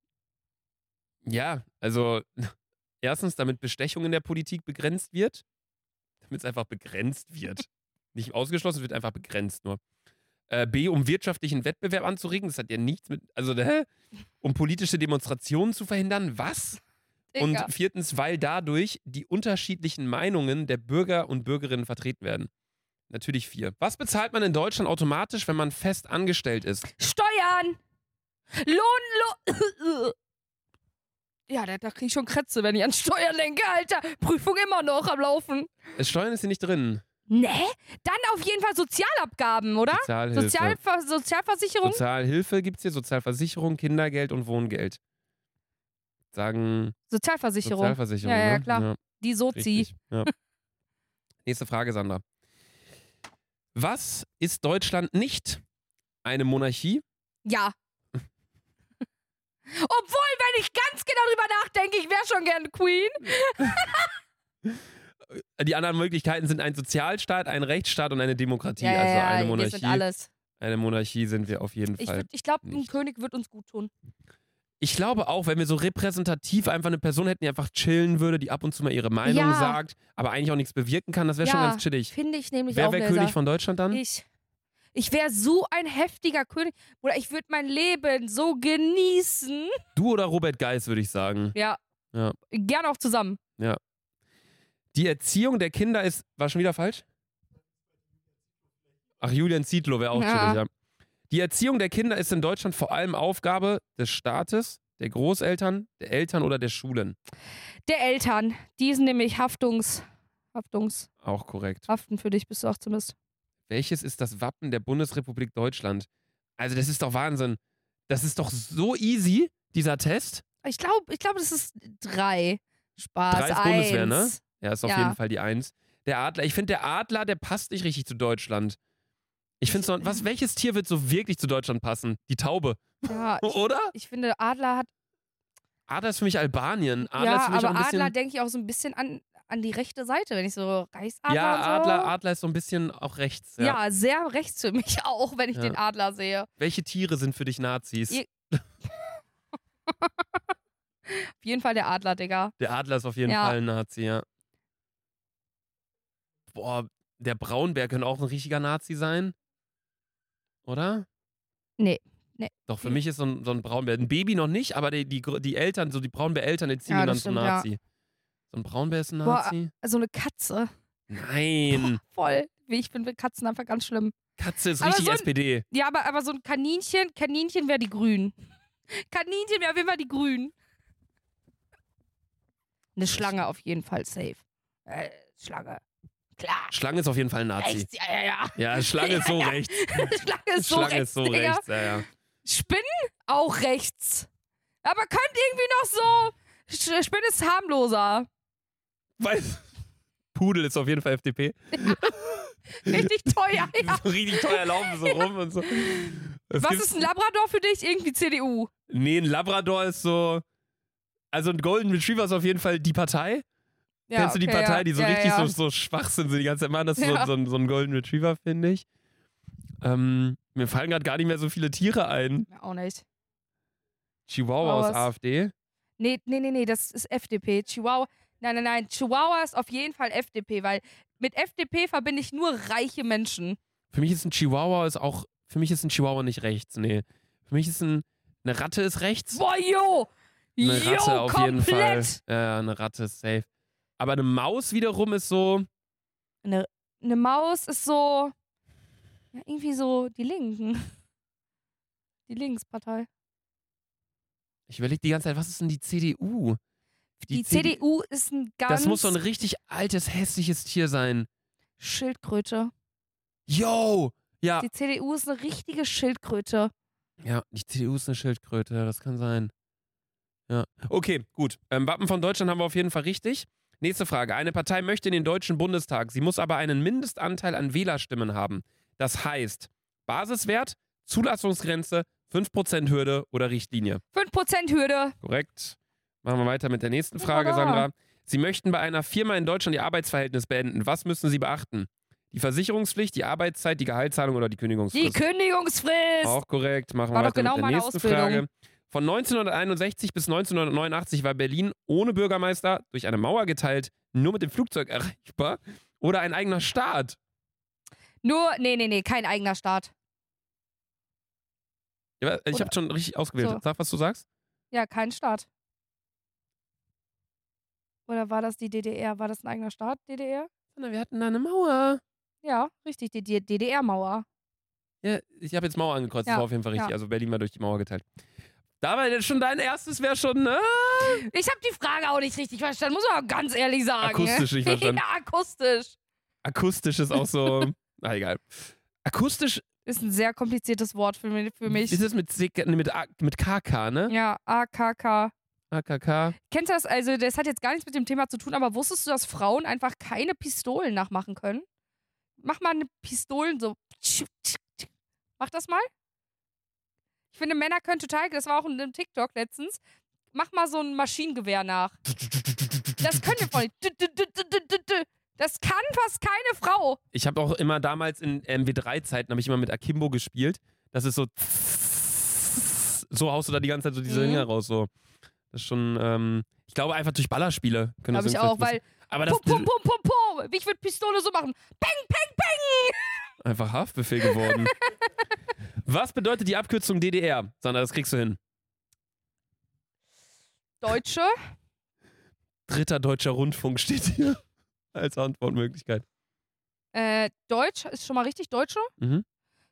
A: Ja, also erstens, damit Bestechung in der Politik begrenzt wird. Damit es einfach begrenzt wird. Nicht ausgeschlossen, es wird einfach begrenzt nur. B, um wirtschaftlichen Wettbewerb anzuregen. Das hat ja nichts mit, also, um politische Demonstrationen zu verhindern. Was? Und
B: Digga.
A: 4, weil dadurch die unterschiedlichen Meinungen der Bürger und Bürgerinnen vertreten werden. Natürlich 4. Was bezahlt man in Deutschland automatisch, wenn man fest angestellt ist?
B: Steuern! Lohn. Ja, da krieg ich schon Krätze, wenn ich an Steuern denke, Alter. Prüfung immer noch am Laufen.
A: Steuern ist hier nicht drin.
B: Nee? Dann auf jeden Fall Sozialabgaben, oder?
A: Sozialhilfe.
B: Sozialversicherung?
A: Sozialhilfe gibt es hier, Sozialversicherung, Kindergeld und Wohngeld. Sagen
B: Sozialversicherung.
A: Sozialversicherung.
B: Ja,
A: ne?
B: klar.
A: Ja,
B: Die Sozi.
A: richtig. Ja. Nächste Frage, Sandra. Was ist Deutschland nicht? Eine Monarchie?
B: Ja. Obwohl, wenn ich ganz genau drüber nachdenke, ich wäre schon gern Queen.
A: Die anderen Möglichkeiten sind ein Sozialstaat, ein Rechtsstaat und eine Demokratie.
B: Ja,
A: also
B: ja,
A: eine
B: wir
A: Monarchie.
B: sind alles.
A: Eine Monarchie sind wir auf jeden Fall.
B: Ich glaube, ein
A: nicht.
B: König wird uns gut tun.
A: Ich glaube auch, wenn wir so repräsentativ einfach eine Person hätten, die einfach chillen würde, die ab und zu mal ihre Meinung
B: Ja.
A: sagt, aber eigentlich auch nichts bewirken kann, das wäre schon
B: Ja,
A: ganz chillig.
B: Finde ich nämlich
A: Wer
B: auch,
A: wäre
B: Leser.
A: König von Deutschland dann?
B: Ich wäre so ein heftiger König. Oder ich würde mein Leben so genießen.
A: Du oder Robert Geis, würde ich sagen.
B: Ja.
A: Ja.
B: Gerne auch zusammen.
A: Die Erziehung der Kinder ist. War schon wieder falsch? Ach, Julian Zietlow wäre auch
B: Ja.
A: chillig, ja. Die Erziehung der Kinder ist in Deutschland vor allem Aufgabe des Staates, der Großeltern, der Eltern oder der Schulen.
B: Der Eltern, die sind nämlich Haften
A: Auch korrekt.
B: für dich, bist du auch zumindest.
A: Welches ist das Wappen der Bundesrepublik Deutschland? Also, das ist doch Wahnsinn. Das ist doch so easy, dieser Test.
B: Ich glaube, das ist 3. Spaß.
A: 3 ist Bundeswehr, ne?
B: 1.
A: Ja, ist auf
B: Ja.
A: jeden Fall die 1. Der Adler, ich finde, der Adler, der passt nicht richtig zu Deutschland. Ich finde so, welches Tier wird so wirklich zu Deutschland passen? Die Taube,
B: Ja,
A: oder?
B: ich finde, Adler hat.
A: Adler ist für mich Albanien. Adler ist
B: Ja,
A: für mich auch
B: aber
A: ein bisschen.
B: Adler denke ich auch so ein bisschen an die rechte Seite, wenn ich so Reichsadler
A: Ja,
B: und so.
A: Adler ist so ein bisschen auch rechts. Ja.
B: Ja, sehr rechts für mich auch, wenn ich
A: Ja.
B: den Adler sehe.
A: Welche Tiere sind für dich Nazis?
B: Ihr- Auf jeden Fall der Adler, Digga.
A: Der Adler ist auf jeden
B: Ja.
A: Fall ein Nazi, ja. Boah, der Braunbär könnte auch ein richtiger Nazi sein. Oder?
B: Nee.
A: Doch, für mich ist so ein Braunbär. Ein Baby noch nicht, aber die Eltern, so die Braunbär-Eltern, die ziehen
B: Ja,
A: ihn dann
B: das
A: zum
B: stimmt, ja.
A: Nazi. So ein Braunbär ist ein
B: Boah.
A: Nazi?
B: So eine Katze.
A: Nein.
B: Voll. Ich finde Katzen einfach ganz schlimm.
A: Katze ist
B: Aber
A: richtig
B: so ein-
A: SPD.
B: Ja, aber so ein Kaninchen wäre die Grün. Kaninchen wäre auf jeden Fall die Grün. Eine Schlange auf jeden Fall safe. Schlange. Klar.
A: Schlange ist auf jeden Fall ein Nazi.
B: Rechts, ja.
A: Ja, Schlange ist so
B: Ja.
A: rechts.
B: Schlange ist so
A: Schlange
B: rechts,
A: ist so
B: Digga.
A: rechts, ja.
B: Spinnen auch rechts. Aber könnte irgendwie noch so. Spinnen ist harmloser.
A: Weiß. Pudel ist auf jeden Fall FDP.
B: Richtig teuer, ja.
A: So richtig teuer laufen so rum und so.
B: Was ist ein Labrador für dich? Irgendwie CDU.
A: Nee, ein Labrador ist so. Also ein Golden Retriever ist auf jeden Fall die Partei.
B: Ja,
A: Kennst du die
B: okay,
A: Partei,
B: ja.
A: die so
B: Ja,
A: richtig
B: ja.
A: So schwach sind, so die ganze Zeit machen? Das ist
B: Ja.
A: so ein Golden Retriever, finde ich. Mir fallen gerade gar nicht mehr so viele Tiere ein.
B: Ja, auch nicht.
A: Chihuahua aus
B: Was?
A: AfD.
B: Nee, das ist FDP. Chihuahua. Nein. Chihuahua ist auf jeden Fall FDP, weil mit FDP verbinde ich nur reiche Menschen.
A: Für mich ist ein Chihuahua nicht rechts, nee. Für mich ist eine Ratte ist rechts.
B: Boah, yo!
A: Eine Ratte auf jeden Fall.
B: Komplett!
A: Ja, eine Ratte ist safe. Aber eine Maus wiederum ist so.
B: Eine Maus ist so. Ja, irgendwie so die Linken. Die Linkspartei.
A: Ich überlege die ganze Zeit, was ist denn die CDU?
B: Die CDU ist ein ganz.
A: Das muss so ein richtig altes, hässliches Tier sein.
B: Schildkröte.
A: Yo! Ja.
B: Die CDU ist eine richtige Schildkröte.
A: Ja, die CDU ist eine Schildkröte, ja, das kann sein. Ja. Okay, gut. Wappen von Deutschland haben wir auf jeden Fall richtig. Nächste Frage. Eine Partei möchte in den Deutschen Bundestag. Sie muss aber einen Mindestanteil an Wählerstimmen haben. Das heißt, Basiswert, Zulassungsgrenze, 5%-Hürde oder Richtlinie.
B: 5%-Hürde.
A: Korrekt. Machen wir weiter mit der nächsten Frage,
B: Ja.
A: Sandra. Sie möchten bei einer Firma in Deutschland Ihr Arbeitsverhältnis beenden. Was müssen Sie beachten? Die Versicherungspflicht, die Arbeitszeit, die Gehaltszahlung oder die Kündigungsfrist?
B: Die Kündigungsfrist.
A: Auch korrekt. Machen wir
B: War doch
A: weiter
B: genau
A: mit der
B: meine
A: nächsten
B: Ausbildung.
A: Frage. Von 1961 bis 1989 war Berlin ohne Bürgermeister, durch eine Mauer geteilt, nur mit dem Flugzeug erreichbar oder ein eigener Staat.
B: Nee, kein eigener Staat.
A: Ja, ich
B: Oder-
A: habe schon richtig ausgewählt.
B: So.
A: Sag, was du sagst.
B: Ja, kein Staat. Oder war das die DDR? War das ein eigener Staat, DDR?
A: Wir hatten da eine Mauer.
B: Ja, richtig, die DDR-Mauer.
A: Ja, ich habe jetzt Mauer angekreuzt. Das
B: Ja,
A: war auf jeden Fall richtig.
B: ja.
A: Also Berlin war durch die Mauer geteilt. Da war jetzt schon dein erstes, wäre schon, ne?
B: Ich habe die Frage auch nicht richtig verstanden, muss man auch ganz ehrlich sagen.
A: Akustisch nicht verstanden.
B: Ja, akustisch.
A: Akustisch ist auch so. Na egal. Akustisch
B: Ist ein sehr kompliziertes Wort für mich.
A: ist es mit KK, ne?
B: Ja, AKK.
A: AKK.
B: Kennst du das? Also, das hat jetzt gar nichts mit dem Thema zu tun, aber wusstest du, dass Frauen einfach keine Pistolen nachmachen können? Mach mal eine Pistolen so. Mach das mal. Ich finde, Männer können total, das war auch in einem TikTok letztens, mach mal so ein Maschinengewehr nach. Das können wir voll nicht. Das kann fast keine Frau.
A: Ich habe auch immer damals in MW3-Zeiten, habe ich immer mit Akimbo gespielt. Das ist so. So haust du da die ganze Zeit so diese Dinger raus. So. Das ist schon. Ich glaube einfach durch Ballerspiele können
B: Glaube
A: das
B: ich
A: irgendwie
B: auch, weil.
A: wissen. Aber das
B: Pum, pum, pum, pum, pum. Ich würde Pistole so machen. Peng, peng, peng.
A: einfach Haftbefehl geworden. Was bedeutet die Abkürzung DDR? Sandra, das kriegst du hin.
B: Deutsche.
A: Dritter Deutscher Rundfunk steht hier als Antwortmöglichkeit.
B: Deutsch ist schon mal richtig. Deutsche.
A: Mhm.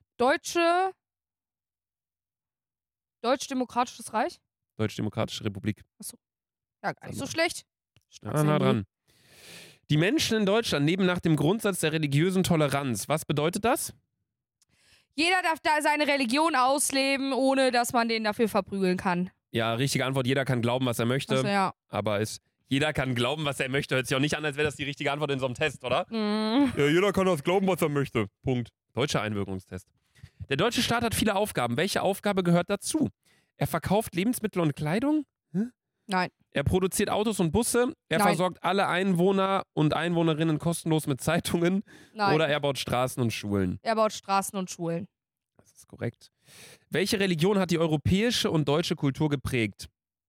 B: Deutsch-Demokratisches Reich.
A: Deutsch-Demokratische Republik.
B: Ja, gar nicht so schlecht.
A: Nah dran. Die Menschen in Deutschland leben nach dem Grundsatz der religiösen Toleranz. Was bedeutet das?
B: Jeder darf da seine Religion ausleben, ohne dass man den dafür verprügeln kann.
A: Ja, richtige Antwort. Jeder kann glauben, was er möchte.
B: Also, ja.
A: Aber jeder kann glauben, was er möchte. Hört sich auch nicht an, als wäre das die richtige Antwort in so einem Test, oder?
B: Mm.
A: Ja, jeder kann das glauben, was er möchte. Punkt. Deutscher Einwirkungstest. Der deutsche Staat hat viele Aufgaben. Welche Aufgabe gehört dazu? Er verkauft Lebensmittel und Kleidung?
B: Nein.
A: Er produziert Autos und Busse. Er
B: Nein.
A: versorgt alle Einwohner und Einwohnerinnen kostenlos mit Zeitungen.
B: Nein.
A: Oder er baut Straßen und Schulen.
B: Er baut Straßen und Schulen.
A: Das ist korrekt. Welche Religion hat die europäische und deutsche Kultur geprägt?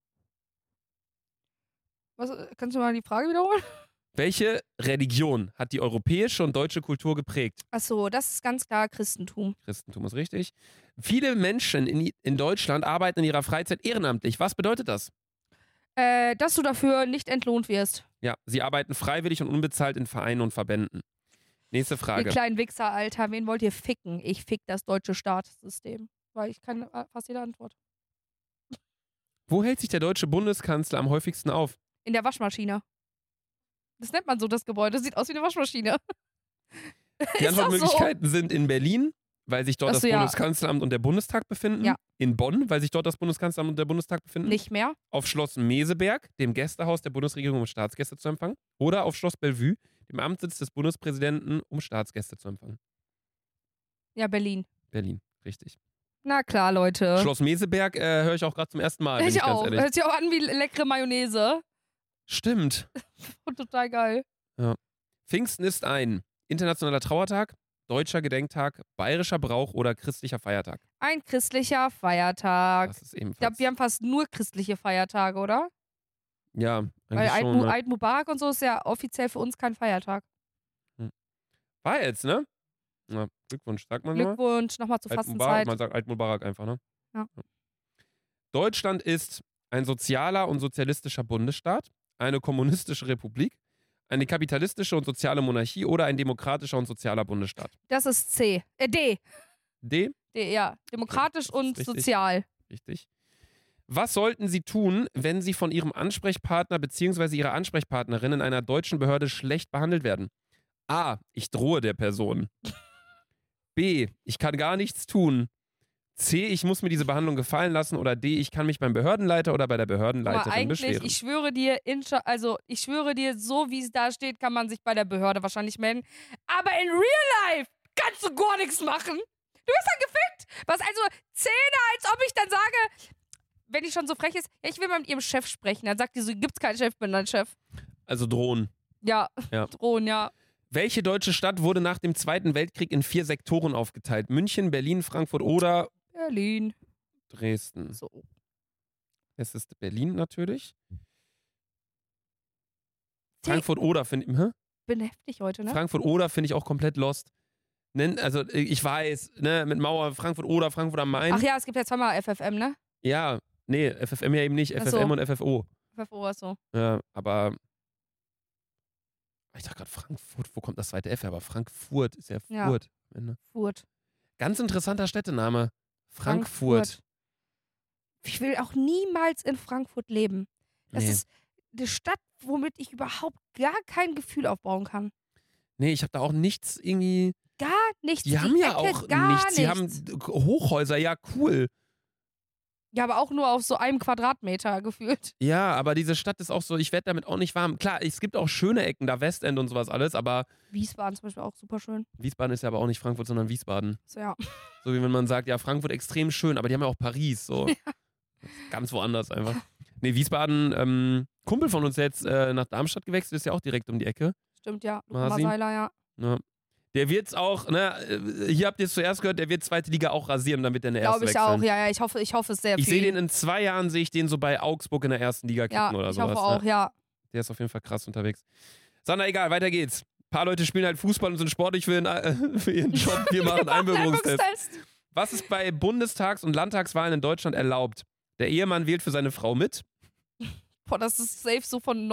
B: Was, kannst du mal die Frage wiederholen?
A: Welche Religion hat die europäische und deutsche Kultur geprägt?
B: Achso, das ist ganz klar Christentum.
A: Christentum ist richtig. Viele Menschen in Deutschland arbeiten in ihrer Freizeit ehrenamtlich. Was bedeutet das?
B: Dass du dafür nicht entlohnt wirst.
A: Ja, sie arbeiten freiwillig und unbezahlt in Vereinen und Verbänden. Nächste
B: Ihr
A: Frage.
B: kleinen Wichser, Alter. Wen wollt ihr ficken? Ich fick das deutsche Staatssystem. Weil ich kann fast jede Antwort.
A: Wo hält sich der deutsche Bundeskanzler am häufigsten auf?
B: In der Waschmaschine. Das nennt man so, das Gebäude. Das sieht aus wie eine Waschmaschine.
A: Die
B: Ist doch
A: Antwortmöglichkeiten sind in Berlin, weil sich dort
B: Ach
A: das
B: so, ja.
A: Bundeskanzleramt und der Bundestag befinden.
B: Ja.
A: In Bonn, weil sich dort das Bundeskanzleramt und der Bundestag befinden.
B: Nicht mehr.
A: Auf Schloss Meseberg, dem Gästehaus der Bundesregierung, um Staatsgäste zu empfangen. Oder auf Schloss Bellevue, dem Amtssitz des Bundespräsidenten, um Staatsgäste zu empfangen.
B: Ja, Berlin.
A: Berlin, richtig.
B: Na klar, Leute.
A: Schloss Meseberg höre ich auch gerade zum ersten Mal. bin
B: Ich
A: ich ganz
B: auch.
A: ehrlich.
B: Hört sich auch an wie leckere Mayonnaise.
A: Stimmt.
B: Total geil.
A: Pfingsten ist ein internationaler Trauertag, deutscher Gedenktag, bayerischer Brauch oder christlicher Feiertag.
B: Ein christlicher Feiertag.
A: Das ist
B: Ich
A: ebenfalls.
B: glaube, wir haben fast nur christliche Feiertage, oder?
A: Ja,
B: Weil
A: eigentlich schon. Ne?
B: Eid Mubarak und so ist ja offiziell für uns kein Feiertag.
A: War jetzt, ne? Na, Glückwunsch, sagt man mal.
B: Glückwunsch nochmal zur
A: Eid Mubarak,
B: Fastenzeit.
A: man sagt Eid Mubarak einfach, ne?
B: Ja.
A: Deutschland ist ein sozialer und sozialistischer Bundesstaat, eine kommunistische Republik, eine kapitalistische und soziale Monarchie oder ein demokratischer und sozialer Bundesstaat.
B: Das ist C. D.
A: D,
B: D, ja. Demokratisch
A: ist
B: und
A: richtig.
B: sozial.
A: richtig. Was sollten Sie tun, wenn Sie von Ihrem Ansprechpartner bzw. Ihrer Ansprechpartnerin in einer deutschen Behörde schlecht behandelt werden? A. Ich drohe der Person. B. Ich kann gar nichts tun. C. Ich muss mir diese Behandlung gefallen lassen. Oder D. Ich kann mich beim Behördenleiter oder bei der
B: Aber
A: Behördenleiterin
B: eigentlich,
A: beschweren.
B: ich schwöre dir, so wie es da steht, kann man sich bei der Behörde wahrscheinlich melden. Aber in real life kannst du gar nichts machen. Du bist dann gefickt. Was also Zähne, als ob ich dann sage, wenn die schon so frech ist, ja, ich will mal mit ihrem Chef sprechen. Dann sagt die so, gibt's keinen Chef, bin dein Chef.
A: Also drohen.
B: Ja,
A: Ja.
B: drohen, ja.
A: Welche deutsche Stadt wurde nach dem Zweiten Weltkrieg in 4 Sektoren aufgeteilt? München, Berlin, Frankfurt oder
B: Berlin.
A: Dresden?
B: So.
A: Es ist Berlin natürlich.
B: Die-
A: Frankfurt oder finde ich.
B: Bin heftig heute, ne?
A: Frankfurt oder finde ich auch komplett lost. Also ich weiß, ne, mit Mauer Frankfurt oder Frankfurt am Main.
B: Ach ja, es gibt ja zweimal FFM, ne?
A: Ja, nee, FFM ja eben nicht,
B: Ach
A: FFM
B: so.
A: und FFO.
B: FFO, achso.
A: Ja, aber ich dachte gerade Frankfurt, wo kommt das zweite F? Aber Frankfurt ist ja
B: Ja.
A: Furt. Ne?
B: Furt.
A: Ganz interessanter Städtename. Frankfurt.
B: Ich will auch niemals in Frankfurt leben. Das
A: Nee.
B: ist eine Stadt, womit ich überhaupt gar kein Gefühl aufbauen kann.
A: Nee, ich habe da auch nichts irgendwie.
B: Gar nichts.
A: Die haben ja
B: Ecke,
A: auch
B: gar
A: nichts. Die haben Hochhäuser, ja, cool.
B: Ja, aber auch nur auf so einem Quadratmeter gefühlt.
A: Ja, aber diese Stadt ist auch so, ich werde damit auch nicht warm. Klar, es gibt auch schöne Ecken, da Westend und sowas alles, aber
B: Wiesbaden zum Beispiel auch super schön.
A: Wiesbaden ist ja aber auch nicht Frankfurt, sondern Wiesbaden.
B: So, ja.
A: So wie wenn man sagt, ja, Frankfurt extrem schön, aber die haben ja auch Paris, so. Ganz woanders einfach. Nee, Wiesbaden, Kumpel von uns, der jetzt nach Darmstadt gewechselt ist, ja auch direkt um die Ecke.
B: Stimmt, ja.
A: Marci?
B: Seiler, ja.
A: Ja. Der wird's auch, ne, hier habt ihr es zuerst gehört, der wird zweite Liga auch rasieren, damit er in der erste
B: Glaube ich
A: wechseln.
B: auch, ja. Ich hoffe es sehr
A: Ich
B: viel.
A: sehe den in 2 Jahren, sehe ich den so bei Augsburg in der ersten Liga kicken
B: ja,
A: oder
B: ich
A: sowas.
B: hoffe auch, ja.
A: Der ist auf jeden Fall krass unterwegs. Sandra, egal, weiter geht's. Ein paar Leute spielen halt Fußball und sind sportlich für ihren Job. Wir machen Einbürgerungstest. Was ist bei Bundestags- und Landtagswahlen in Deutschland erlaubt? Der Ehemann wählt für seine Frau mit.
B: Boah, das ist safe so von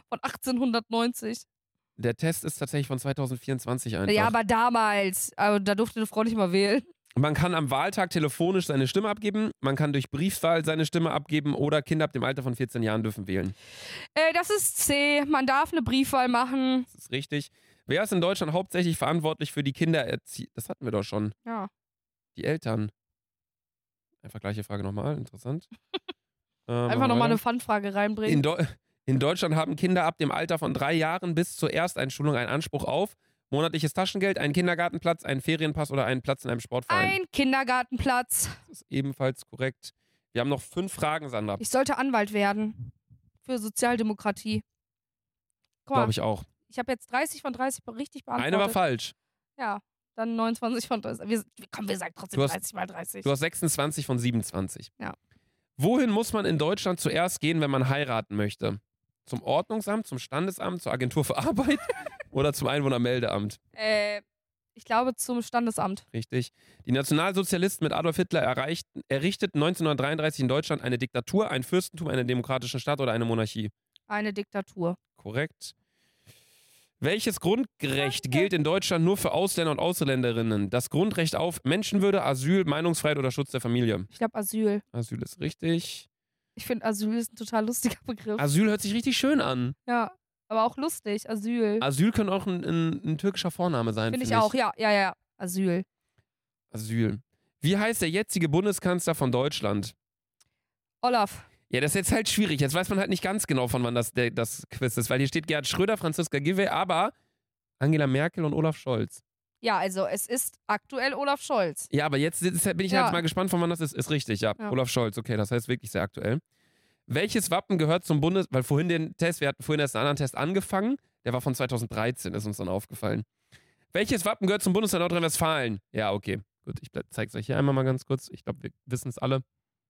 B: 1890.
A: Der Test ist tatsächlich von 2024 einfach.
B: Ja, aber damals. Aber da durfte eine Frau nicht mal wählen.
A: Man kann am Wahltag telefonisch seine Stimme abgeben, man kann durch Briefwahl seine Stimme abgeben oder Kinder ab dem Alter von 14 Jahren dürfen wählen.
B: Das ist C. Man darf eine Briefwahl machen.
A: Das ist richtig. Wer ist in Deutschland hauptsächlich verantwortlich für die Kindererziehung? Das hatten wir doch schon.
B: Ja.
A: Die Eltern. Einfach gleiche Frage nochmal, interessant.
B: Einfach nochmal eine Fun-Frage reinbringen.
A: In Deutschland haben Kinder ab dem Alter von 3 Jahren bis zur Ersteinschulung einen Anspruch auf monatliches Taschengeld, einen Kindergartenplatz, einen Ferienpass oder einen Platz in einem Sportverein.
B: Ein Kindergartenplatz.
A: Das ist ebenfalls korrekt. Wir haben noch 5 Fragen, Sandra.
B: Ich sollte Anwalt werden. Für Sozialdemokratie. Guck mal,
A: Glaube ich auch.
B: ich habe jetzt 30 von 30 richtig beantwortet.
A: Eine war falsch.
B: Ja, dann 29 von 30. Wir sagen trotzdem
A: Du hast-
B: 30 mal 30.
A: Du hast 26 von 27.
B: Ja.
A: Wohin muss man in Deutschland zuerst gehen, wenn man heiraten möchte? Zum Ordnungsamt, zum Standesamt, zur Agentur für Arbeit oder zum Einwohnermeldeamt?
B: Ich glaube zum Standesamt.
A: Richtig. Die Nationalsozialisten mit Adolf Hitler errichteten 1933 in Deutschland eine Diktatur, ein Fürstentum, einen demokratischen Staat oder eine Monarchie.
B: Eine Diktatur.
A: Korrekt. Welches Grundrecht gilt in Deutschland nur für Ausländer und Ausländerinnen? Das Grundrecht auf Menschenwürde, Asyl, Meinungsfreiheit oder Schutz der Familie?
B: Ich glaube Asyl.
A: Asyl ist richtig.
B: Ich finde Asyl ist ein total lustiger Begriff.
A: Asyl hört sich richtig schön an.
B: Ja, aber auch lustig. Asyl.
A: Asyl könnte auch ein türkischer Vorname sein.
B: Finde ich auch. Ja. Asyl.
A: Asyl. Wie heißt der jetzige Bundeskanzler von Deutschland?
B: Olaf.
A: Ja, das ist jetzt halt schwierig. Jetzt weiß man halt nicht ganz genau, von wann das Quiz ist, weil hier steht Gerhard Schröder, Franziska Giffey, aber Angela Merkel und Olaf Scholz.
B: Ja, also es ist aktuell Olaf Scholz.
A: Ja, aber jetzt bin ich
B: Ja.
A: halt mal gespannt, von wann das ist. Ist richtig, ja.
B: Ja.
A: Olaf Scholz, okay, das heißt wirklich sehr aktuell. Welches Wappen gehört zum weil vorhin wir hatten vorhin erst einen anderen Test angefangen, der war von 2013, ist uns dann aufgefallen. Welches Wappen gehört zum Bundesland Nordrhein-Westfalen? Ja, okay. Gut, ich zeige es euch hier einmal mal ganz kurz. Ich glaube, wir wissen es alle.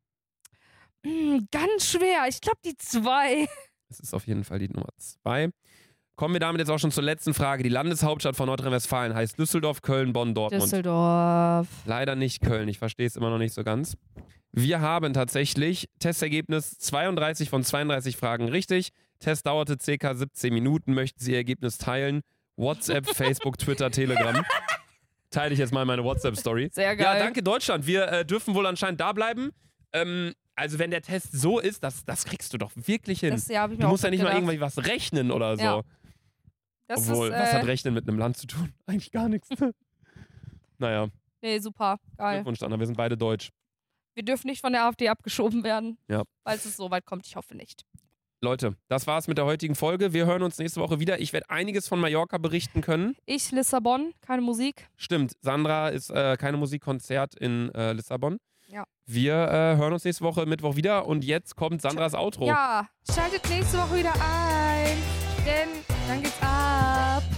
B: Ganz schwer. Ich glaube die 2.
A: Es ist auf jeden Fall die Nummer 2. Kommen wir damit jetzt auch schon zur letzten Frage. Die Landeshauptstadt von Nordrhein-Westfalen heißt Düsseldorf, Köln, Bonn, Dortmund.
B: Düsseldorf.
A: Leider nicht Köln. Ich verstehe es immer noch nicht so ganz. Wir haben tatsächlich Testergebnis 32 von 32 Fragen richtig. Test dauerte ca. 17 Minuten. Möchten Sie Ihr Ergebnis teilen? WhatsApp, Facebook, Twitter, Telegram. Teile ich jetzt mal meine WhatsApp-Story.
B: Sehr geil.
A: Ja, danke Deutschland. Wir dürfen wohl anscheinend da bleiben. Also wenn der Test so ist, das kriegst du doch wirklich hin.
B: Das, ja, hab ich mir
A: Du
B: auch
A: musst ja nicht mal
B: gedacht.
A: irgendwie was rechnen oder so.
B: Ja. Das
A: Obwohl,
B: ist,
A: was hat Rechnen mit einem Land zu tun? Eigentlich gar nichts. Naja,
B: Nee, super. Geil.
A: Glückwunsch, Anna. Wir sind beide deutsch.
B: Wir dürfen nicht von der AfD abgeschoben werden.
A: Ja.
B: Falls es so weit kommt. Ich hoffe nicht.
A: Leute, das war's mit der heutigen Folge. Wir hören uns nächste Woche wieder. Ich werde einiges von Mallorca berichten können.
B: Ich, Lissabon, keine Musik.
A: Stimmt, Sandra ist keine Musikkonzert in Lissabon.
B: Ja.
A: Wir hören uns nächste Woche Mittwoch wieder und jetzt kommt Sandras Outro.
B: Ja, schaltet nächste Woche wieder ein, denn dann geht's ab.